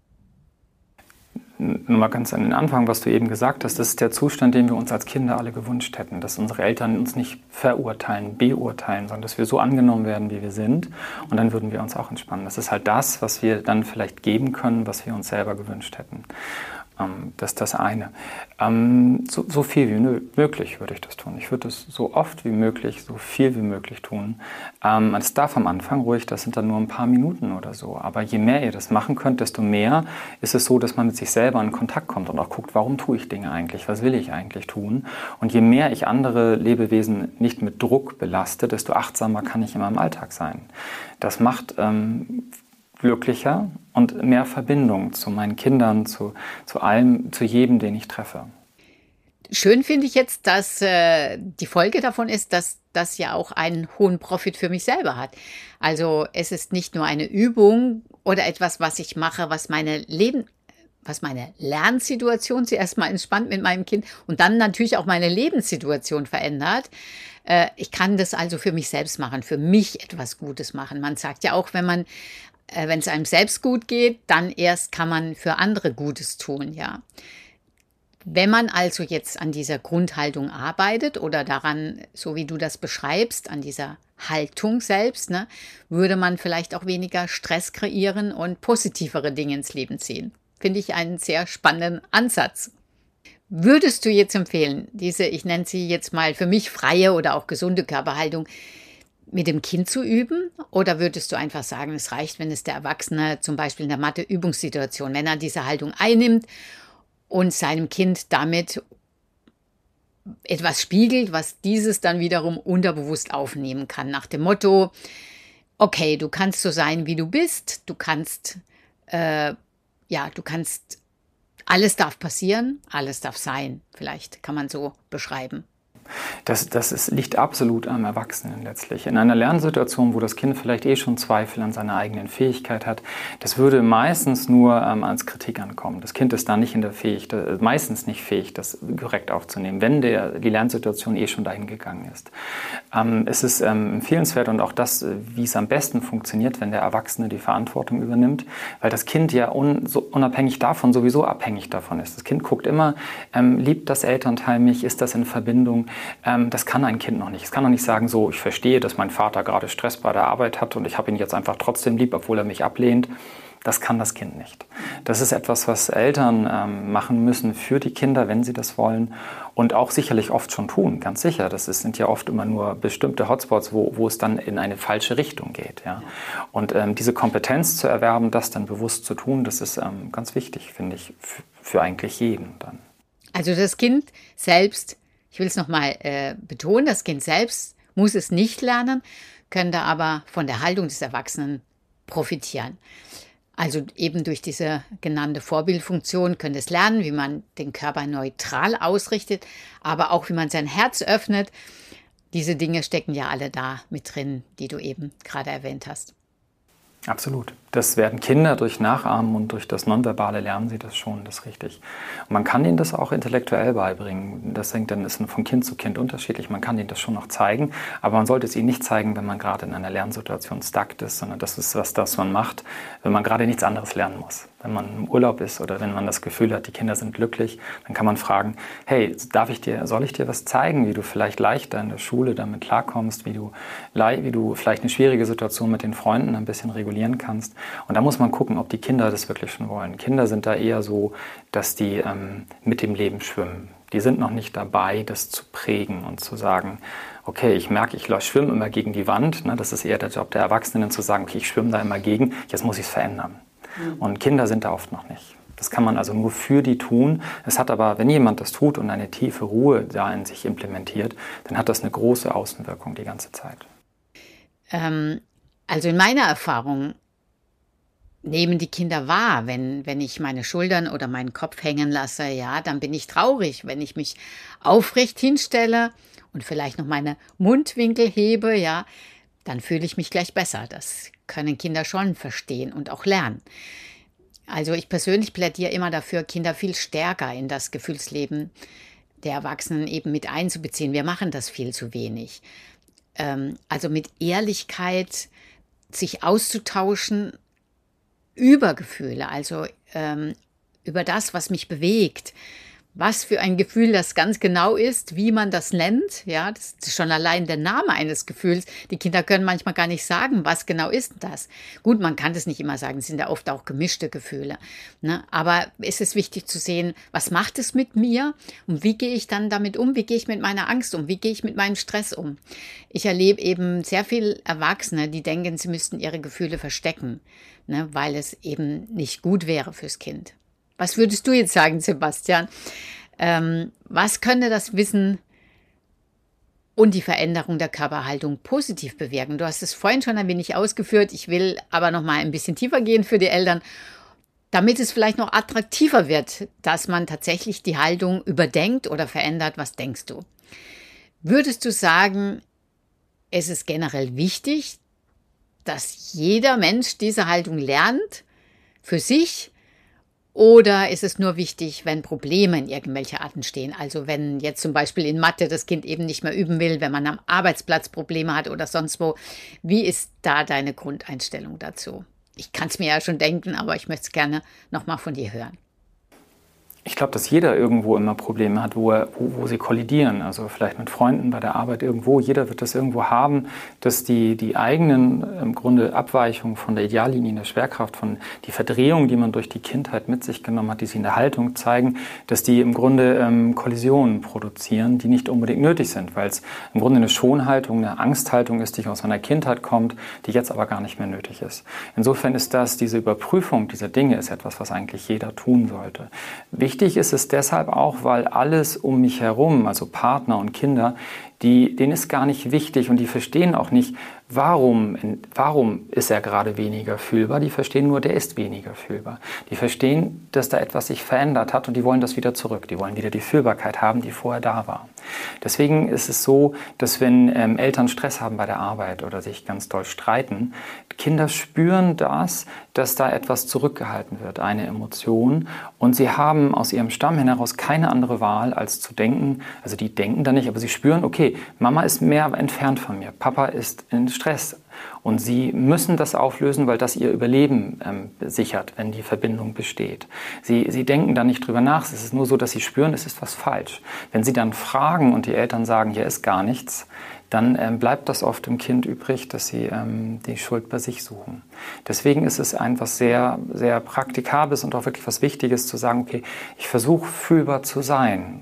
Nur mal ganz an den Anfang, was du eben gesagt hast, das ist der Zustand, den wir uns als Kinder alle gewünscht hätten, dass unsere Eltern uns nicht verurteilen, beurteilen, sondern dass wir so angenommen werden, wie wir sind und dann würden wir uns auch entspannen. Das ist halt das, was wir dann vielleicht geben können, was wir uns selber gewünscht hätten. Das ist das eine. So, so viel wie möglich würde ich das tun. Ich würde es so oft wie möglich, so viel wie möglich tun. Es darf am Anfang ruhig, das sind dann nur ein paar Minuten oder so. Aber je mehr ihr das machen könnt, desto mehr ist es so, dass man mit sich selber in Kontakt kommt und auch guckt, warum tue ich Dinge eigentlich, was will ich eigentlich tun. Und je mehr ich andere Lebewesen nicht mit Druck belaste, desto achtsamer kann ich in meinem Alltag sein. Das macht ähm, glücklicher und mehr Verbindung zu meinen Kindern, zu, zu allem, zu jedem, den ich treffe. Schön finde ich jetzt, dass äh, die Folge davon ist, dass das ja auch einen hohen Profit für mich selber hat. Also es ist nicht nur eine Übung oder etwas, was ich mache, was meine Leben, was meine Lernsituation zuerst mal entspannt mit meinem Kind und dann natürlich auch meine Lebenssituation verändert. Äh, ich kann das also für mich selbst machen, für mich etwas Gutes machen. Man sagt ja auch, wenn man wenn es einem selbst gut geht, dann erst kann man für andere Gutes tun, ja. Wenn man also jetzt an dieser Grundhaltung arbeitet oder daran, so wie du das beschreibst, an dieser Haltung selbst, ne, würde man vielleicht auch weniger Stress kreieren und positivere Dinge ins Leben ziehen. Finde ich einen sehr spannenden Ansatz. Würdest du jetzt empfehlen, diese, ich nenne sie jetzt mal für mich freie oder auch gesunde Körperhaltung, mit dem Kind zu üben? Oder würdest du einfach sagen, es reicht, wenn es der Erwachsene zum Beispiel in der Mathe-Übungssituation, wenn er diese Haltung einnimmt und seinem Kind damit etwas spiegelt, was dieses dann wiederum unterbewusst aufnehmen kann, nach dem Motto, okay, du kannst so sein, wie du bist, du kannst, äh, ja, du kannst, alles darf passieren, alles darf sein, vielleicht kann man so beschreiben. Das, das ist, liegt absolut am Erwachsenen letztlich. In einer Lernsituation, wo das Kind vielleicht eh schon Zweifel an seiner eigenen Fähigkeit hat, das würde meistens nur ähm, als Kritik ankommen. Das Kind ist da nicht in der Fähig, meistens nicht fähig, das korrekt aufzunehmen, wenn der, die Lernsituation eh schon dahin gegangen ist. Ähm, es ist ähm, empfehlenswert und auch das, wie es am besten funktioniert, wenn der Erwachsene die Verantwortung übernimmt, weil das Kind ja un, so unabhängig davon sowieso abhängig davon ist. Das Kind guckt immer, ähm, liebt das Elternteil mich, ist das in Verbindung? Ähm, das kann ein Kind noch nicht. Es kann noch nicht sagen, so, ich verstehe, dass mein Vater gerade Stress bei der Arbeit hat und ich habe ihn jetzt einfach trotzdem lieb, obwohl er mich ablehnt. Das kann das Kind nicht. Das ist etwas, was Eltern ähm, machen müssen für die Kinder, wenn sie das wollen und auch sicherlich oft schon tun, ganz sicher. Das ist, sind ja oft immer nur bestimmte Hotspots, wo, wo es dann in eine falsche Richtung geht. Ja? Und ähm, diese Kompetenz zu erwerben, das dann bewusst zu tun, das ist ähm, ganz wichtig, finde ich, f- für eigentlich jeden dann. Also das Kind selbst, ich will es nochmal äh, betonen, das Kind selbst muss es nicht lernen, könnte aber von der Haltung des Erwachsenen profitieren. Also eben durch diese genannte Vorbildfunktion könnte es lernen, wie man den Körper neutral ausrichtet, aber auch wie man sein Herz öffnet. Diese Dinge stecken ja alle da mit drin, die du eben gerade erwähnt hast. Absolut. Das werden Kinder durch Nachahmen und durch das Nonverbale lernen sie das schon, das ist richtig. Und man kann ihnen das auch intellektuell beibringen. Das hängt dann ist von Kind zu Kind unterschiedlich. Man kann ihnen das schon noch zeigen, aber man sollte es ihnen nicht zeigen, wenn man gerade in einer Lernsituation stuck ist, sondern das ist was, das man macht, wenn man gerade nichts anderes lernen muss. Wenn man im Urlaub ist oder wenn man das Gefühl hat, die Kinder sind glücklich, dann kann man fragen, hey, darf ich dir, soll ich dir was zeigen, wie du vielleicht leichter in der Schule damit klarkommst, wie du, wie du vielleicht eine schwierige Situation mit den Freunden ein bisschen regulieren kannst. Und da muss man gucken, ob die Kinder das wirklich schon wollen. Kinder sind da eher so, dass die ähm, mit dem Leben schwimmen. Die sind noch nicht dabei, das zu prägen und zu sagen, okay, ich merke, ich schwimme immer gegen die Wand. Ne? Das ist eher der Job der Erwachsenen, zu sagen, okay, ich schwimme da immer gegen, jetzt muss ich es verändern. Mhm. Und Kinder sind da oft noch nicht. Das kann man also nur für die tun. Es hat aber, wenn jemand das tut und eine tiefe Ruhe da in sich implementiert, dann hat das eine große Außenwirkung die ganze Zeit. Ähm, also in meiner Erfahrung nehmen die Kinder wahr, wenn, wenn ich meine Schultern oder meinen Kopf hängen lasse, ja, dann bin ich traurig. Wenn ich mich aufrecht hinstelle und vielleicht noch meine Mundwinkel hebe, ja, dann fühle ich mich gleich besser. Das können Kinder schon verstehen und auch lernen. Also ich persönlich plädiere immer dafür, Kinder viel stärker in das Gefühlsleben der Erwachsenen eben mit einzubeziehen. Wir machen das viel zu wenig. Ähm, also mit Ehrlichkeit sich auszutauschen über Gefühle, also ähm, über das, was mich bewegt, was für ein Gefühl das ganz genau ist, wie man das nennt. Ja, das ist schon allein der Name eines Gefühls. Die Kinder können manchmal gar nicht sagen, was genau ist das. Gut, man kann das nicht immer sagen, es sind ja oft auch gemischte Gefühle. Ne? Aber es ist wichtig zu sehen, was macht es mit mir und wie gehe ich dann damit um, wie gehe ich mit meiner Angst um, wie gehe ich mit meinem Stress um. Ich erlebe eben sehr viele Erwachsene, die denken, sie müssten ihre Gefühle verstecken, ne, weil es eben nicht gut wäre fürs Kind. Was würdest du jetzt sagen, Sebastian? Ähm, was könnte das Wissen und die Veränderung der Körperhaltung positiv bewirken? Du hast es vorhin schon ein wenig ausgeführt. Ich will aber noch mal ein bisschen tiefer gehen für die Eltern, damit es vielleicht noch attraktiver wird, dass man tatsächlich die Haltung überdenkt oder verändert. Was denkst du? Würdest du sagen, es ist generell wichtig, dass jeder Mensch diese Haltung lernt für sich? Oder ist es nur wichtig, wenn Probleme in irgendwelcher Art entstehen? Also wenn jetzt zum Beispiel in Mathe das Kind eben nicht mehr üben will, wenn man am Arbeitsplatz Probleme hat oder sonst wo. Wie ist da deine Grundeinstellung dazu? Ich kann es mir ja schon denken, aber ich möchte es gerne nochmal von dir hören. Ich glaube, dass jeder irgendwo immer Probleme hat, wo, er, wo, wo sie kollidieren. Also vielleicht mit Freunden, bei der Arbeit irgendwo. Jeder wird das irgendwo haben, dass die, die eigenen im Grunde Abweichungen von der Ideallinie in der Schwerkraft, von die Verdrehung, die man durch die Kindheit mit sich genommen hat, die sie in der Haltung zeigen, dass die im Grunde ähm, Kollisionen produzieren, die nicht unbedingt nötig sind, weil es im Grunde eine Schonhaltung, eine Angsthaltung ist, die aus einer Kindheit kommt, die jetzt aber gar nicht mehr nötig ist. Insofern ist das, diese Überprüfung dieser Dinge ist etwas, was eigentlich jeder tun sollte. Wichtig Wichtig ist es deshalb auch, weil alles um mich herum, also Partner und Kinder, die, denen ist gar nicht wichtig und die verstehen auch nicht, warum, warum ist er gerade weniger fühlbar. Die verstehen nur, der ist weniger fühlbar. Die verstehen, dass da etwas sich verändert hat und die wollen das wieder zurück. Die wollen wieder die Fühlbarkeit haben, die vorher da war. Deswegen ist es so, dass wenn ähm, Eltern Stress haben bei der Arbeit oder sich ganz doll streiten, Kinder spüren das, dass da etwas zurückgehalten wird, eine Emotion. Und sie haben aus ihrem Stamm heraus keine andere Wahl, als zu denken, also die denken da nicht, aber sie spüren, okay, Mama ist mehr entfernt von mir, Papa ist in Stress. Und sie müssen das auflösen, weil das ihr Überleben ähm, sichert, wenn die Verbindung besteht. Sie, sie denken da nicht drüber nach, es ist nur so, dass sie spüren, es ist was falsch. Wenn sie dann fragen und die Eltern sagen, hier ist gar nichts, dann ähm, bleibt das oft im Kind übrig, dass sie ähm, die Schuld bei sich suchen. Deswegen ist es einfach sehr, sehr Praktikables und auch wirklich was Wichtiges zu sagen, okay, ich versuche fühlbar zu sein.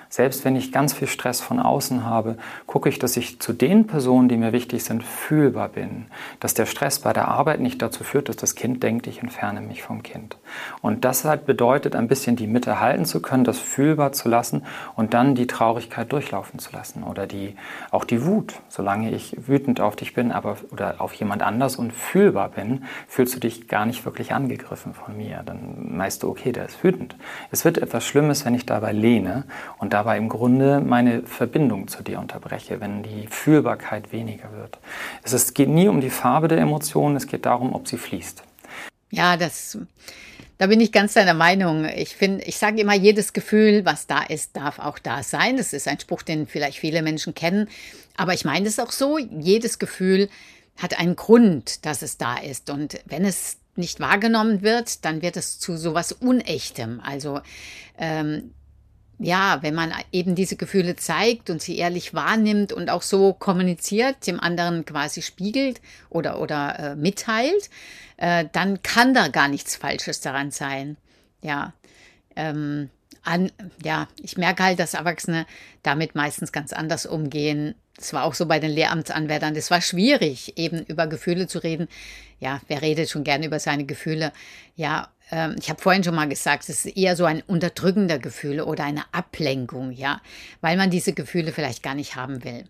Selbst wenn ich ganz viel Stress von außen habe, gucke ich, dass ich zu den Personen, die mir wichtig sind, fühlbar bin. Dass der Stress bei der Arbeit nicht dazu führt, dass das Kind denkt, ich entferne mich vom Kind. Und das halt bedeutet, ein bisschen die Mitte halten zu können, das fühlbar zu lassen und dann die Traurigkeit durchlaufen zu lassen. Oder die, auch die Wut. Solange ich wütend auf dich bin aber, oder auf jemand anders und fühlbar bin, fühlst du dich gar nicht wirklich angegriffen von mir. Dann meinst du, okay, der ist wütend. Es wird etwas Schlimmes, wenn ich dabei lehne und dabei im Grunde meine Verbindung zu dir unterbreche, wenn die Fühlbarkeit weniger wird. Es ist, geht nie um die Farbe der Emotionen, es geht darum, ob sie fließt. Ja, das, da bin ich ganz deiner Meinung. Ich finde, ich sage immer, jedes Gefühl, was da ist, darf auch da sein. Das ist ein Spruch, den vielleicht viele Menschen kennen. Aber ich meine es auch so, jedes Gefühl hat einen Grund, dass es da ist. Und wenn es nicht wahrgenommen wird, dann wird es zu sowas Unechtem. Also ähm, ja, wenn man eben diese Gefühle zeigt und sie ehrlich wahrnimmt und auch so kommuniziert, dem anderen quasi spiegelt oder, oder äh, mitteilt, äh, dann kann da gar nichts Falsches daran sein. Ja, ähm, an, ja, ich merke halt, dass Erwachsene damit meistens ganz anders umgehen. Das war auch so bei den Lehramtsanwärtern. Das war schwierig, eben über Gefühle zu reden. Ja, wer redet schon gerne über seine Gefühle? Ja, ähm, ich habe vorhin schon mal gesagt, es ist eher so ein unterdrückender Gefühl oder eine Ablenkung, ja, weil man diese Gefühle vielleicht gar nicht haben will.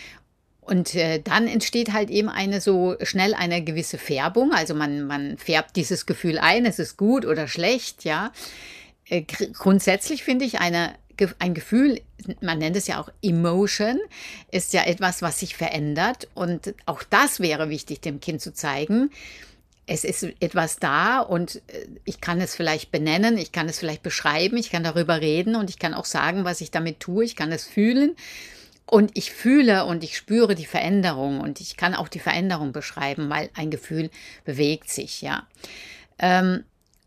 Und äh, dann entsteht halt eben eine so schnell eine gewisse Färbung. Also man, man färbt dieses Gefühl ein, es ist gut oder schlecht, ja. Äh, gr- grundsätzlich finde ich eine ein Gefühl, man nennt es ja auch Emotion, ist ja etwas, was sich verändert. Und auch das wäre wichtig, dem Kind zu zeigen. Es ist etwas da und ich kann es vielleicht benennen, ich kann es vielleicht beschreiben, ich kann darüber reden und ich kann auch sagen, was ich damit tue. Ich kann es fühlen und ich fühle und ich spüre die Veränderung und ich kann auch die Veränderung beschreiben, weil ein Gefühl bewegt sich, ja. Ähm,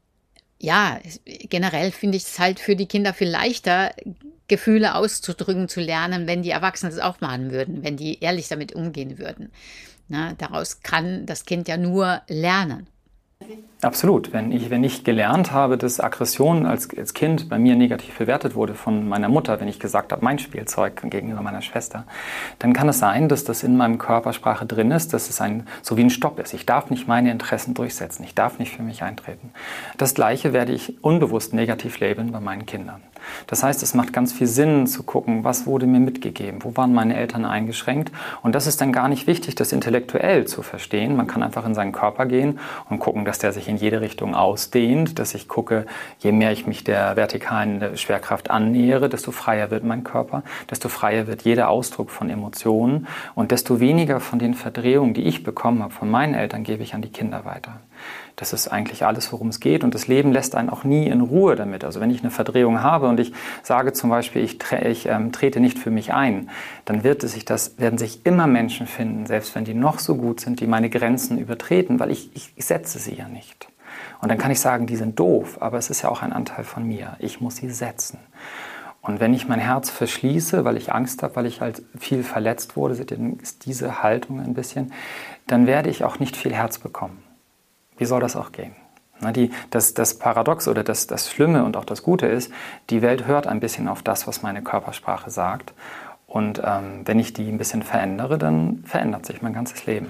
Ja, generell finde ich es halt für die Kinder viel leichter, Gefühle auszudrücken, zu lernen, wenn die Erwachsenen das auch machen würden, wenn die ehrlich damit umgehen würden. Na, daraus kann das Kind ja nur lernen. Absolut. Wenn ich, wenn ich gelernt habe, dass Aggression als, als Kind bei mir negativ bewertet wurde von meiner Mutter, wenn ich gesagt habe, mein Spielzeug gegenüber meiner Schwester, dann kann es sein, dass das in meinem Körpersprache drin ist, dass es ein, so wie ein Stopp ist. Ich darf nicht meine Interessen durchsetzen. Ich darf nicht für mich eintreten. Das Gleiche werde ich unbewusst negativ labeln bei meinen Kindern. Das heißt, es macht ganz viel Sinn zu gucken, was wurde mir mitgegeben, wo waren meine Eltern eingeschränkt. Und das ist dann gar nicht wichtig, das intellektuell zu verstehen. Man kann einfach in seinen Körper gehen und gucken, dass der sich in jede Richtung ausdehnt, dass ich gucke, je mehr ich mich der vertikalen Schwerkraft annähere, desto freier wird mein Körper, desto freier wird jeder Ausdruck von Emotionen und desto weniger von den Verdrehungen, die ich bekommen habe von meinen Eltern, gebe ich an die Kinder weiter. Das ist eigentlich alles, worum es geht. Und das Leben lässt einen auch nie in Ruhe damit. Also wenn ich eine Verdrehung habe und ich sage zum Beispiel, ich, tre ich ähm, trete nicht für mich ein, dann wird es sich das, werden sich immer Menschen finden, selbst wenn die noch so gut sind, die meine Grenzen übertreten, weil ich, ich, ich setze sie ja nicht. Und dann kann ich sagen, die sind doof, aber es ist ja auch ein Anteil von mir. Ich muss sie setzen. Und wenn ich mein Herz verschließe, weil ich Angst habe, weil ich halt viel verletzt wurde, dann ist diese Haltung ein bisschen, dann werde ich auch nicht viel Herz bekommen. Wie soll das auch gehen? Na, die, das, das Paradox oder das, das Schlimme und auch das Gute ist, die Welt hört ein bisschen auf das, was meine Körpersprache sagt. Und ähm, wenn ich die ein bisschen verändere, dann verändert sich mein ganzes Leben.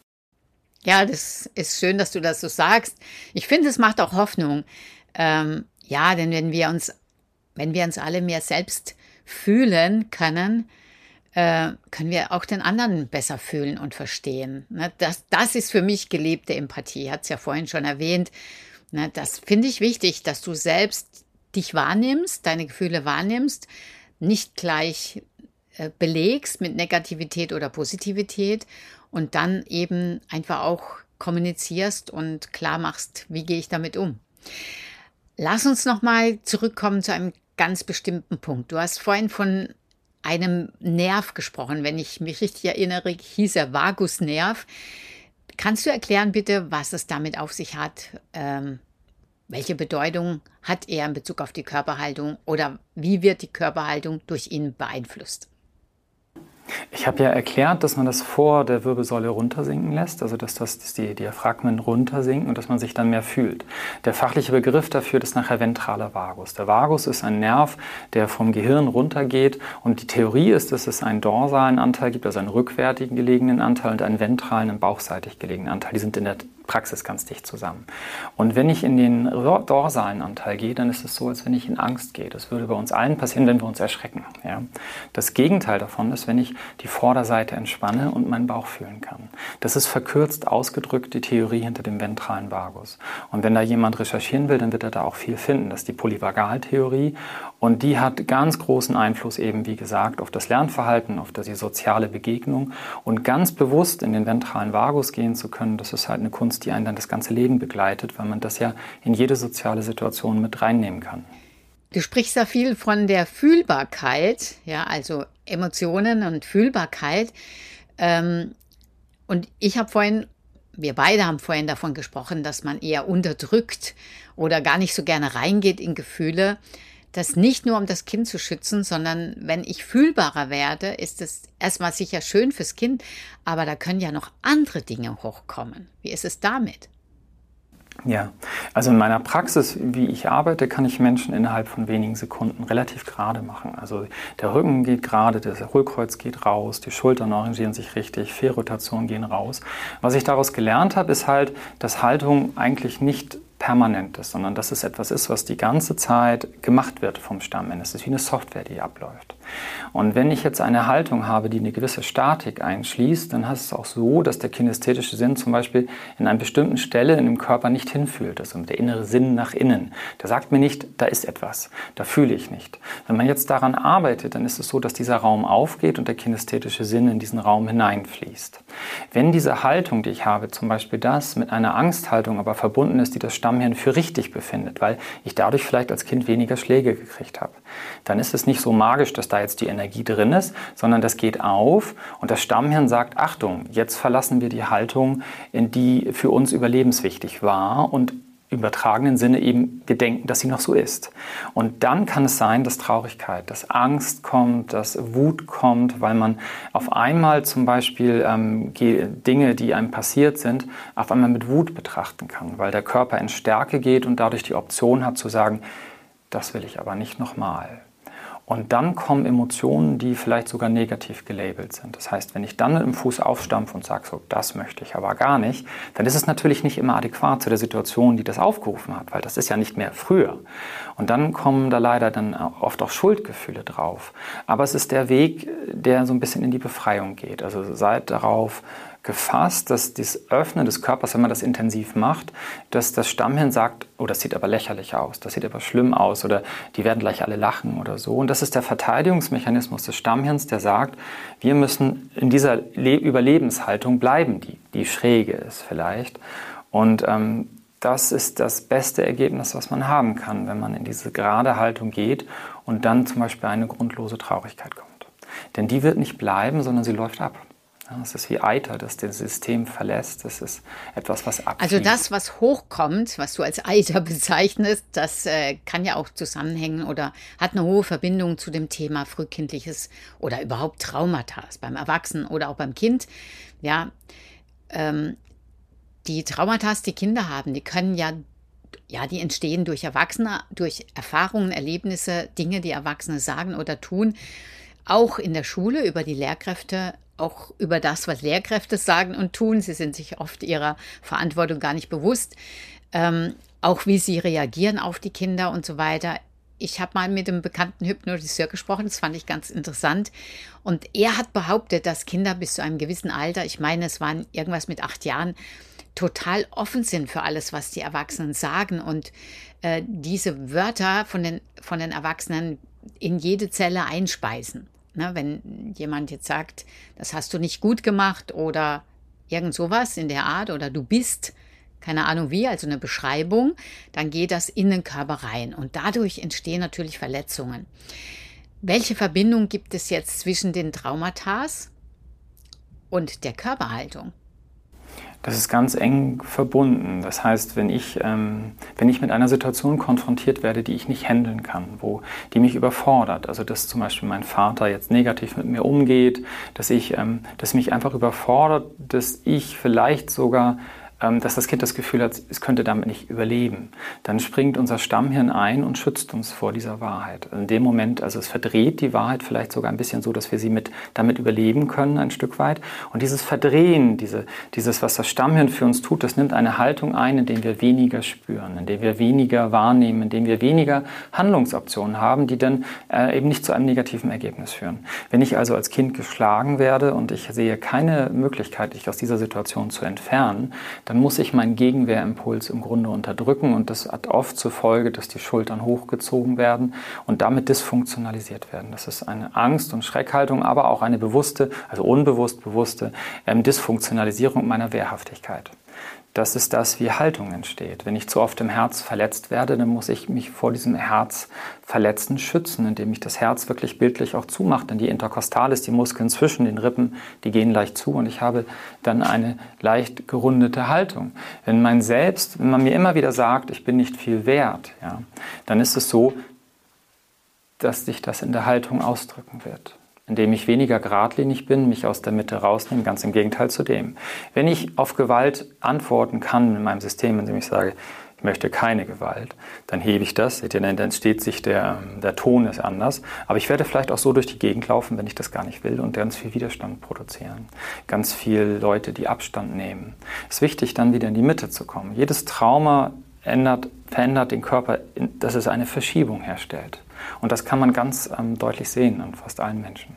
Ja, das ist schön, dass du das so sagst. Ich finde, es macht auch Hoffnung. Ähm, ja, denn wenn wir uns, wenn wir uns alle mehr selbst fühlen können, äh, können wir auch den anderen besser fühlen und verstehen. Ne? Das, das ist für mich gelebte Empathie, hat es ja vorhin schon erwähnt. Ne? Das finde ich wichtig, dass du selbst dich wahrnimmst, deine Gefühle wahrnimmst, nicht gleich äh, belegst mit Negativität oder Positivität und dann eben einfach auch kommunizierst und klar machst, wie gehe ich damit um. Lass uns nochmal zurückkommen zu einem ganz bestimmten Punkt. Du hast vorhin von einem Nerv gesprochen, wenn ich mich richtig erinnere, hieß er Vagusnerv. Kannst du erklären bitte, was es damit auf sich hat? Ähm, welche Bedeutung hat er in Bezug auf die Körperhaltung oder wie wird die Körperhaltung durch ihn beeinflusst? Ich habe ja erklärt, dass man das vor der Wirbelsäule runtersinken lässt, also dass, das, dass die Diaphragmen runtersinken und dass man sich dann mehr fühlt. Der fachliche Begriff dafür ist nachher ventraler Vagus. Der Vagus ist ein Nerv, der vom Gehirn runtergeht, und die Theorie ist, dass es einen dorsalen Anteil gibt, also einen rückwärtigen gelegenen Anteil und einen ventralen, einen bauchseitig gelegenen Anteil. Die sind in der Praxis ganz dicht zusammen. Und wenn ich in den dorsalen Anteil gehe, dann ist es so, als wenn ich in Angst gehe. Das würde bei uns allen passieren, wenn wir uns erschrecken. Ja? Das Gegenteil davon ist, wenn ich die Vorderseite entspanne und meinen Bauch fühlen kann. Das ist verkürzt ausgedrückt die Theorie hinter dem ventralen Vagus. Und wenn da jemand recherchieren will, dann wird er da auch viel finden. Das ist die Polyvagaltheorie, und die hat ganz großen Einfluss eben, wie gesagt, auf das Lernverhalten, auf die soziale Begegnung, und ganz bewusst in den ventralen Vagus gehen zu können, das ist halt eine Kunst, die einen dann das ganze Leben begleitet, weil man das ja in jede soziale Situation mit reinnehmen kann. Du sprichst da viel von der Fühlbarkeit, ja, also Emotionen und Fühlbarkeit. Ähm, und ich habe vorhin, wir beide haben vorhin davon gesprochen, dass man eher unterdrückt oder gar nicht so gerne reingeht in Gefühle. Das nicht nur, um das Kind zu schützen, sondern wenn ich fühlbarer werde, ist es erstmal sicher schön fürs Kind, aber da können ja noch andere Dinge hochkommen. Wie ist es damit? Ja, also in meiner Praxis, wie ich arbeite, kann ich Menschen innerhalb von wenigen Sekunden relativ gerade machen. Also der Rücken geht gerade, das Hohlkreuz geht raus, die Schultern arrangieren sich richtig, Fehlrotationen gehen raus. Was ich daraus gelernt habe, ist halt, dass Haltung eigentlich nicht permanent ist, sondern dass es etwas ist, was die ganze Zeit gemacht wird vom Stammende. Es ist wie eine Software, die abläuft. Und wenn ich jetzt eine Haltung habe, die eine gewisse Statik einschließt, dann heißt es auch so, dass der kinästhetische Sinn zum Beispiel in einer bestimmten Stelle in dem Körper nicht hinfühlt. Also der innere Sinn nach innen. Der sagt mir nicht, da ist etwas, da fühle ich nicht. Wenn man jetzt daran arbeitet, dann ist es so, dass dieser Raum aufgeht und der kinästhetische Sinn in diesen Raum hineinfließt. Wenn diese Haltung, die ich habe, zum Beispiel das mit einer Angsthaltung aber verbunden ist, die das Stammhirn für richtig befindet, weil ich dadurch vielleicht als Kind weniger Schläge gekriegt habe, dann ist es nicht so magisch, dass da jetzt die Energie drin ist, sondern das geht auf und das Stammhirn sagt, Achtung, jetzt verlassen wir die Haltung, in die für uns überlebenswichtig war, und im übertragenen Sinne eben gedenken, dass sie noch so ist. Und dann kann es sein, dass Traurigkeit, dass Angst kommt, dass Wut kommt, weil man auf einmal zum Beispiel ähm, Dinge, die einem passiert sind, auf einmal mit Wut betrachten kann, weil der Körper in Stärke geht und dadurch die Option hat zu sagen, das will ich aber nicht nochmal. Und dann kommen Emotionen, die vielleicht sogar negativ gelabelt sind. Das heißt, wenn ich dann mit dem Fuß aufstampfe und sage, so, das möchte ich aber gar nicht, dann ist es natürlich nicht immer adäquat zu der Situation, die das aufgerufen hat, weil das ist ja nicht mehr früher. Und dann kommen da leider dann oft auch Schuldgefühle drauf. Aber es ist der Weg, der so ein bisschen in die Befreiung geht. Also seid darauf gefasst, dass das Öffnen des Körpers, wenn man das intensiv macht, dass das Stammhirn sagt, oh, das sieht aber lächerlich aus, das sieht aber schlimm aus oder die werden gleich alle lachen oder so. Und das ist der Verteidigungsmechanismus des Stammhirns, der sagt, wir müssen in dieser Le- Überlebenshaltung bleiben, die, die schräge ist vielleicht. Und ähm, das ist das beste Ergebnis, was man haben kann, wenn man in diese gerade Haltung geht und dann zum Beispiel eine grundlose Traurigkeit kommt. Denn die wird nicht bleiben, sondern sie läuft ab. Es ist wie Eiter, das das System verlässt. Das ist etwas, was abfließt. Also das, was hochkommt, was du als Eiter bezeichnest, das äh, kann ja auch zusammenhängen oder hat eine hohe Verbindung zu dem Thema frühkindliches oder überhaupt Traumata beim Erwachsenen oder auch beim Kind. Ja, ähm, die Traumata, die Kinder haben, die können ja, ja, die entstehen durch Erwachsene, durch Erfahrungen, Erlebnisse, Dinge, die Erwachsene sagen oder tun. Auch in der Schule über die Lehrkräfte, auch über das, was Lehrkräfte sagen und tun. Sie sind sich oft ihrer Verantwortung gar nicht bewusst. Ähm, auch wie sie reagieren auf die Kinder und so weiter. Ich habe mal mit einem bekannten Hypnotiseur gesprochen, das fand ich ganz interessant. Und er hat behauptet, dass Kinder bis zu einem gewissen Alter, ich meine, es waren irgendwas mit acht Jahren, total offen sind für alles, was die Erwachsenen sagen. Und äh, diese Wörter von den, von den Erwachsenen in jede Zelle einspeisen. Ne, wenn jemand jetzt sagt, das hast du nicht gut gemacht oder irgend sowas in der Art oder du bist, keine Ahnung wie, also eine Beschreibung, dann geht das in den Körper rein und dadurch entstehen natürlich Verletzungen. Welche Verbindung gibt es jetzt zwischen den Traumata und der Körperhaltung? Das ist ganz eng verbunden. Das heißt, wenn ich, ähm, wenn ich mit einer Situation konfrontiert werde, die ich nicht handeln kann, wo die mich überfordert, also dass zum Beispiel mein Vater jetzt negativ mit mir umgeht, dass ich, ähm, dass mich einfach überfordert, dass ich vielleicht sogar dass das Kind das Gefühl hat, es könnte damit nicht überleben. Dann springt unser Stammhirn ein und schützt uns vor dieser Wahrheit. In dem Moment, also es verdreht die Wahrheit vielleicht sogar ein bisschen so, dass wir sie mit, damit überleben können, ein Stück weit. Und dieses Verdrehen, diese, dieses, was das Stammhirn für uns tut, das nimmt eine Haltung ein, in der wir weniger spüren, in der wir weniger wahrnehmen, in der wir weniger Handlungsoptionen haben, die dann äh, eben nicht zu einem negativen Ergebnis führen. Wenn ich also als Kind geschlagen werde und ich sehe keine Möglichkeit, mich aus dieser Situation zu entfernen, dann muss ich meinen Gegenwehrimpuls im Grunde unterdrücken und das hat oft zur Folge, dass die Schultern hochgezogen werden und damit dysfunktionalisiert werden. Das ist eine Angst- und Schreckhaltung, aber auch eine bewusste, also unbewusst bewusste ähm, Dysfunktionalisierung meiner Wehrhaftigkeit. Das ist das, wie Haltung entsteht. Wenn ich zu oft im Herz verletzt werde, dann muss ich mich vor diesem Herzverletzen schützen, indem ich das Herz wirklich bildlich auch zumache. Denn die Interkostalis, die Muskeln zwischen den Rippen, die gehen leicht zu und ich habe dann eine leicht gerundete Haltung. Wenn mein Selbst, wenn man mir immer wieder sagt, ich bin nicht viel wert, ja, dann ist es so, dass sich das in der Haltung ausdrücken wird. Indem ich weniger geradlinig bin, mich aus der Mitte rausnehme, ganz im Gegenteil zu dem. Wenn ich auf Gewalt antworten kann in meinem System, indem ich sage, ich möchte keine Gewalt, dann hebe ich das, seht ihr, dann entsteht sich der, der Ton ist anders, aber ich werde vielleicht auch so durch die Gegend laufen, wenn ich das gar nicht will und ganz viel Widerstand produzieren. Ganz viele Leute, die Abstand nehmen. Es ist wichtig, dann wieder in die Mitte zu kommen. Jedes Trauma ändert, verändert den Körper, dass es eine Verschiebung herstellt. Und das kann man ganz ähm, deutlich sehen an fast allen Menschen.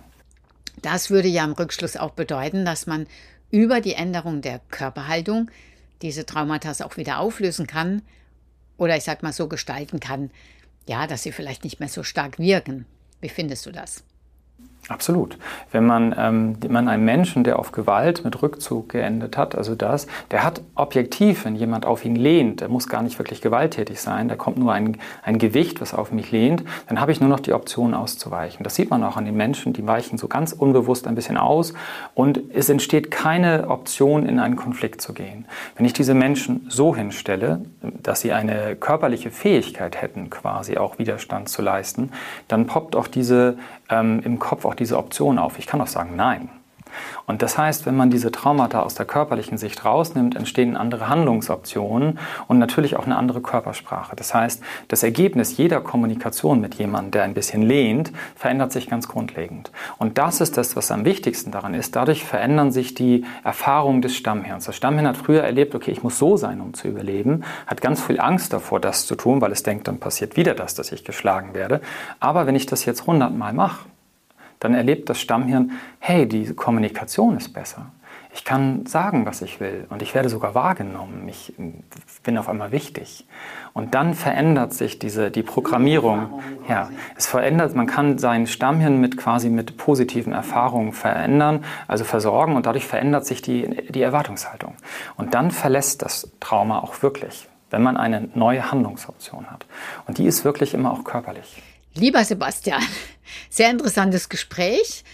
Das würde ja im Rückschluss auch bedeuten, dass man über die Änderung der Körperhaltung diese Traumata auch wieder auflösen kann oder ich sag mal so gestalten kann, ja, dass sie vielleicht nicht mehr so stark wirken. Wie findest du das? Absolut. Wenn man, ähm, man einen Menschen, der auf Gewalt mit Rückzug geendet hat, also das, der hat objektiv, wenn jemand auf ihn lehnt, der muss gar nicht wirklich gewalttätig sein, da kommt nur ein, ein Gewicht, was auf mich lehnt, dann habe ich nur noch die Option auszuweichen. Das sieht man auch an den Menschen, die weichen so ganz unbewusst ein bisschen aus und es entsteht keine Option, in einen Konflikt zu gehen. Wenn ich diese Menschen so hinstelle, dass sie eine körperliche Fähigkeit hätten, quasi auch Widerstand zu leisten, dann poppt auch diese ähm, im Kopf auch diese Option auf. Ich kann auch sagen, nein. Und das heißt, wenn man diese Traumata aus der körperlichen Sicht rausnimmt, entstehen andere Handlungsoptionen und natürlich auch eine andere Körpersprache. Das heißt, das Ergebnis jeder Kommunikation mit jemandem, der ein bisschen lehnt, verändert sich ganz grundlegend. Und das ist das, was am wichtigsten daran ist. Dadurch verändern sich die Erfahrungen des Stammhirns. Das Stammhirn hat früher erlebt, okay, ich muss so sein, um zu überleben, hat ganz viel Angst davor, das zu tun, weil es denkt, dann passiert wieder das, dass ich geschlagen werde. Aber wenn ich das jetzt hundertmal mache, dann erlebt das Stammhirn, hey, die Kommunikation ist besser. Ich kann sagen, was ich will und ich werde sogar wahrgenommen. Ich bin auf einmal wichtig. Und dann verändert sich diese, die Programmierung. Ja, es verändert, man kann sein Stammhirn mit quasi mit positiven Erfahrungen verändern, also versorgen und dadurch verändert sich die, die Erwartungshaltung. Und dann verlässt das Trauma auch wirklich, wenn man eine neue Handlungsoption hat. Und die ist wirklich immer auch körperlich. Lieber Sebastian, sehr interessantes Gespräch.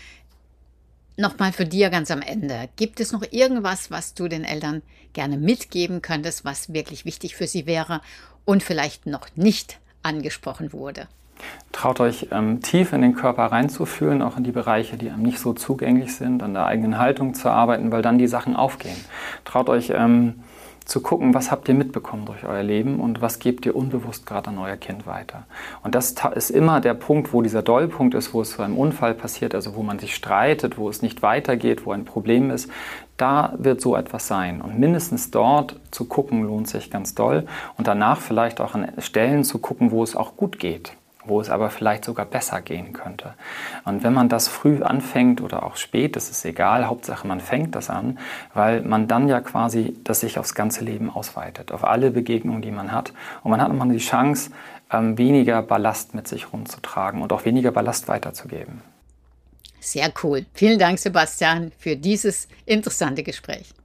Nochmal für dir ganz am Ende. Gibt es noch irgendwas, was du den Eltern gerne mitgeben könntest, was wirklich wichtig für sie wäre und vielleicht noch nicht angesprochen wurde? Traut euch ähm, tief in den Körper reinzufühlen, auch in die Bereiche, die einem nicht so zugänglich sind, an der eigenen Haltung zu arbeiten, weil dann die Sachen aufgehen. Traut euch ähm, zu gucken, was habt ihr mitbekommen durch euer Leben und was gebt ihr unbewusst gerade an euer Kind weiter. Und das ist immer der Punkt, wo dieser Dollpunkt ist, wo es zu einem Unfall passiert, also wo man sich streitet, wo es nicht weitergeht, wo ein Problem ist. Da wird so etwas sein. Und mindestens dort zu gucken, lohnt sich ganz doll. Und danach vielleicht auch an Stellen zu gucken, wo es auch gut geht, wo es aber vielleicht sogar besser gehen könnte. Und wenn man das früh anfängt oder auch spät, das ist egal, Hauptsache man fängt das an, weil man dann ja quasi das sich aufs ganze Leben ausweitet, auf alle Begegnungen, die man hat. Und man hat nochmal die Chance, weniger Ballast mit sich rumzutragen und auch weniger Ballast weiterzugeben. Sehr cool. Vielen Dank, Sebastian, für dieses interessante Gespräch.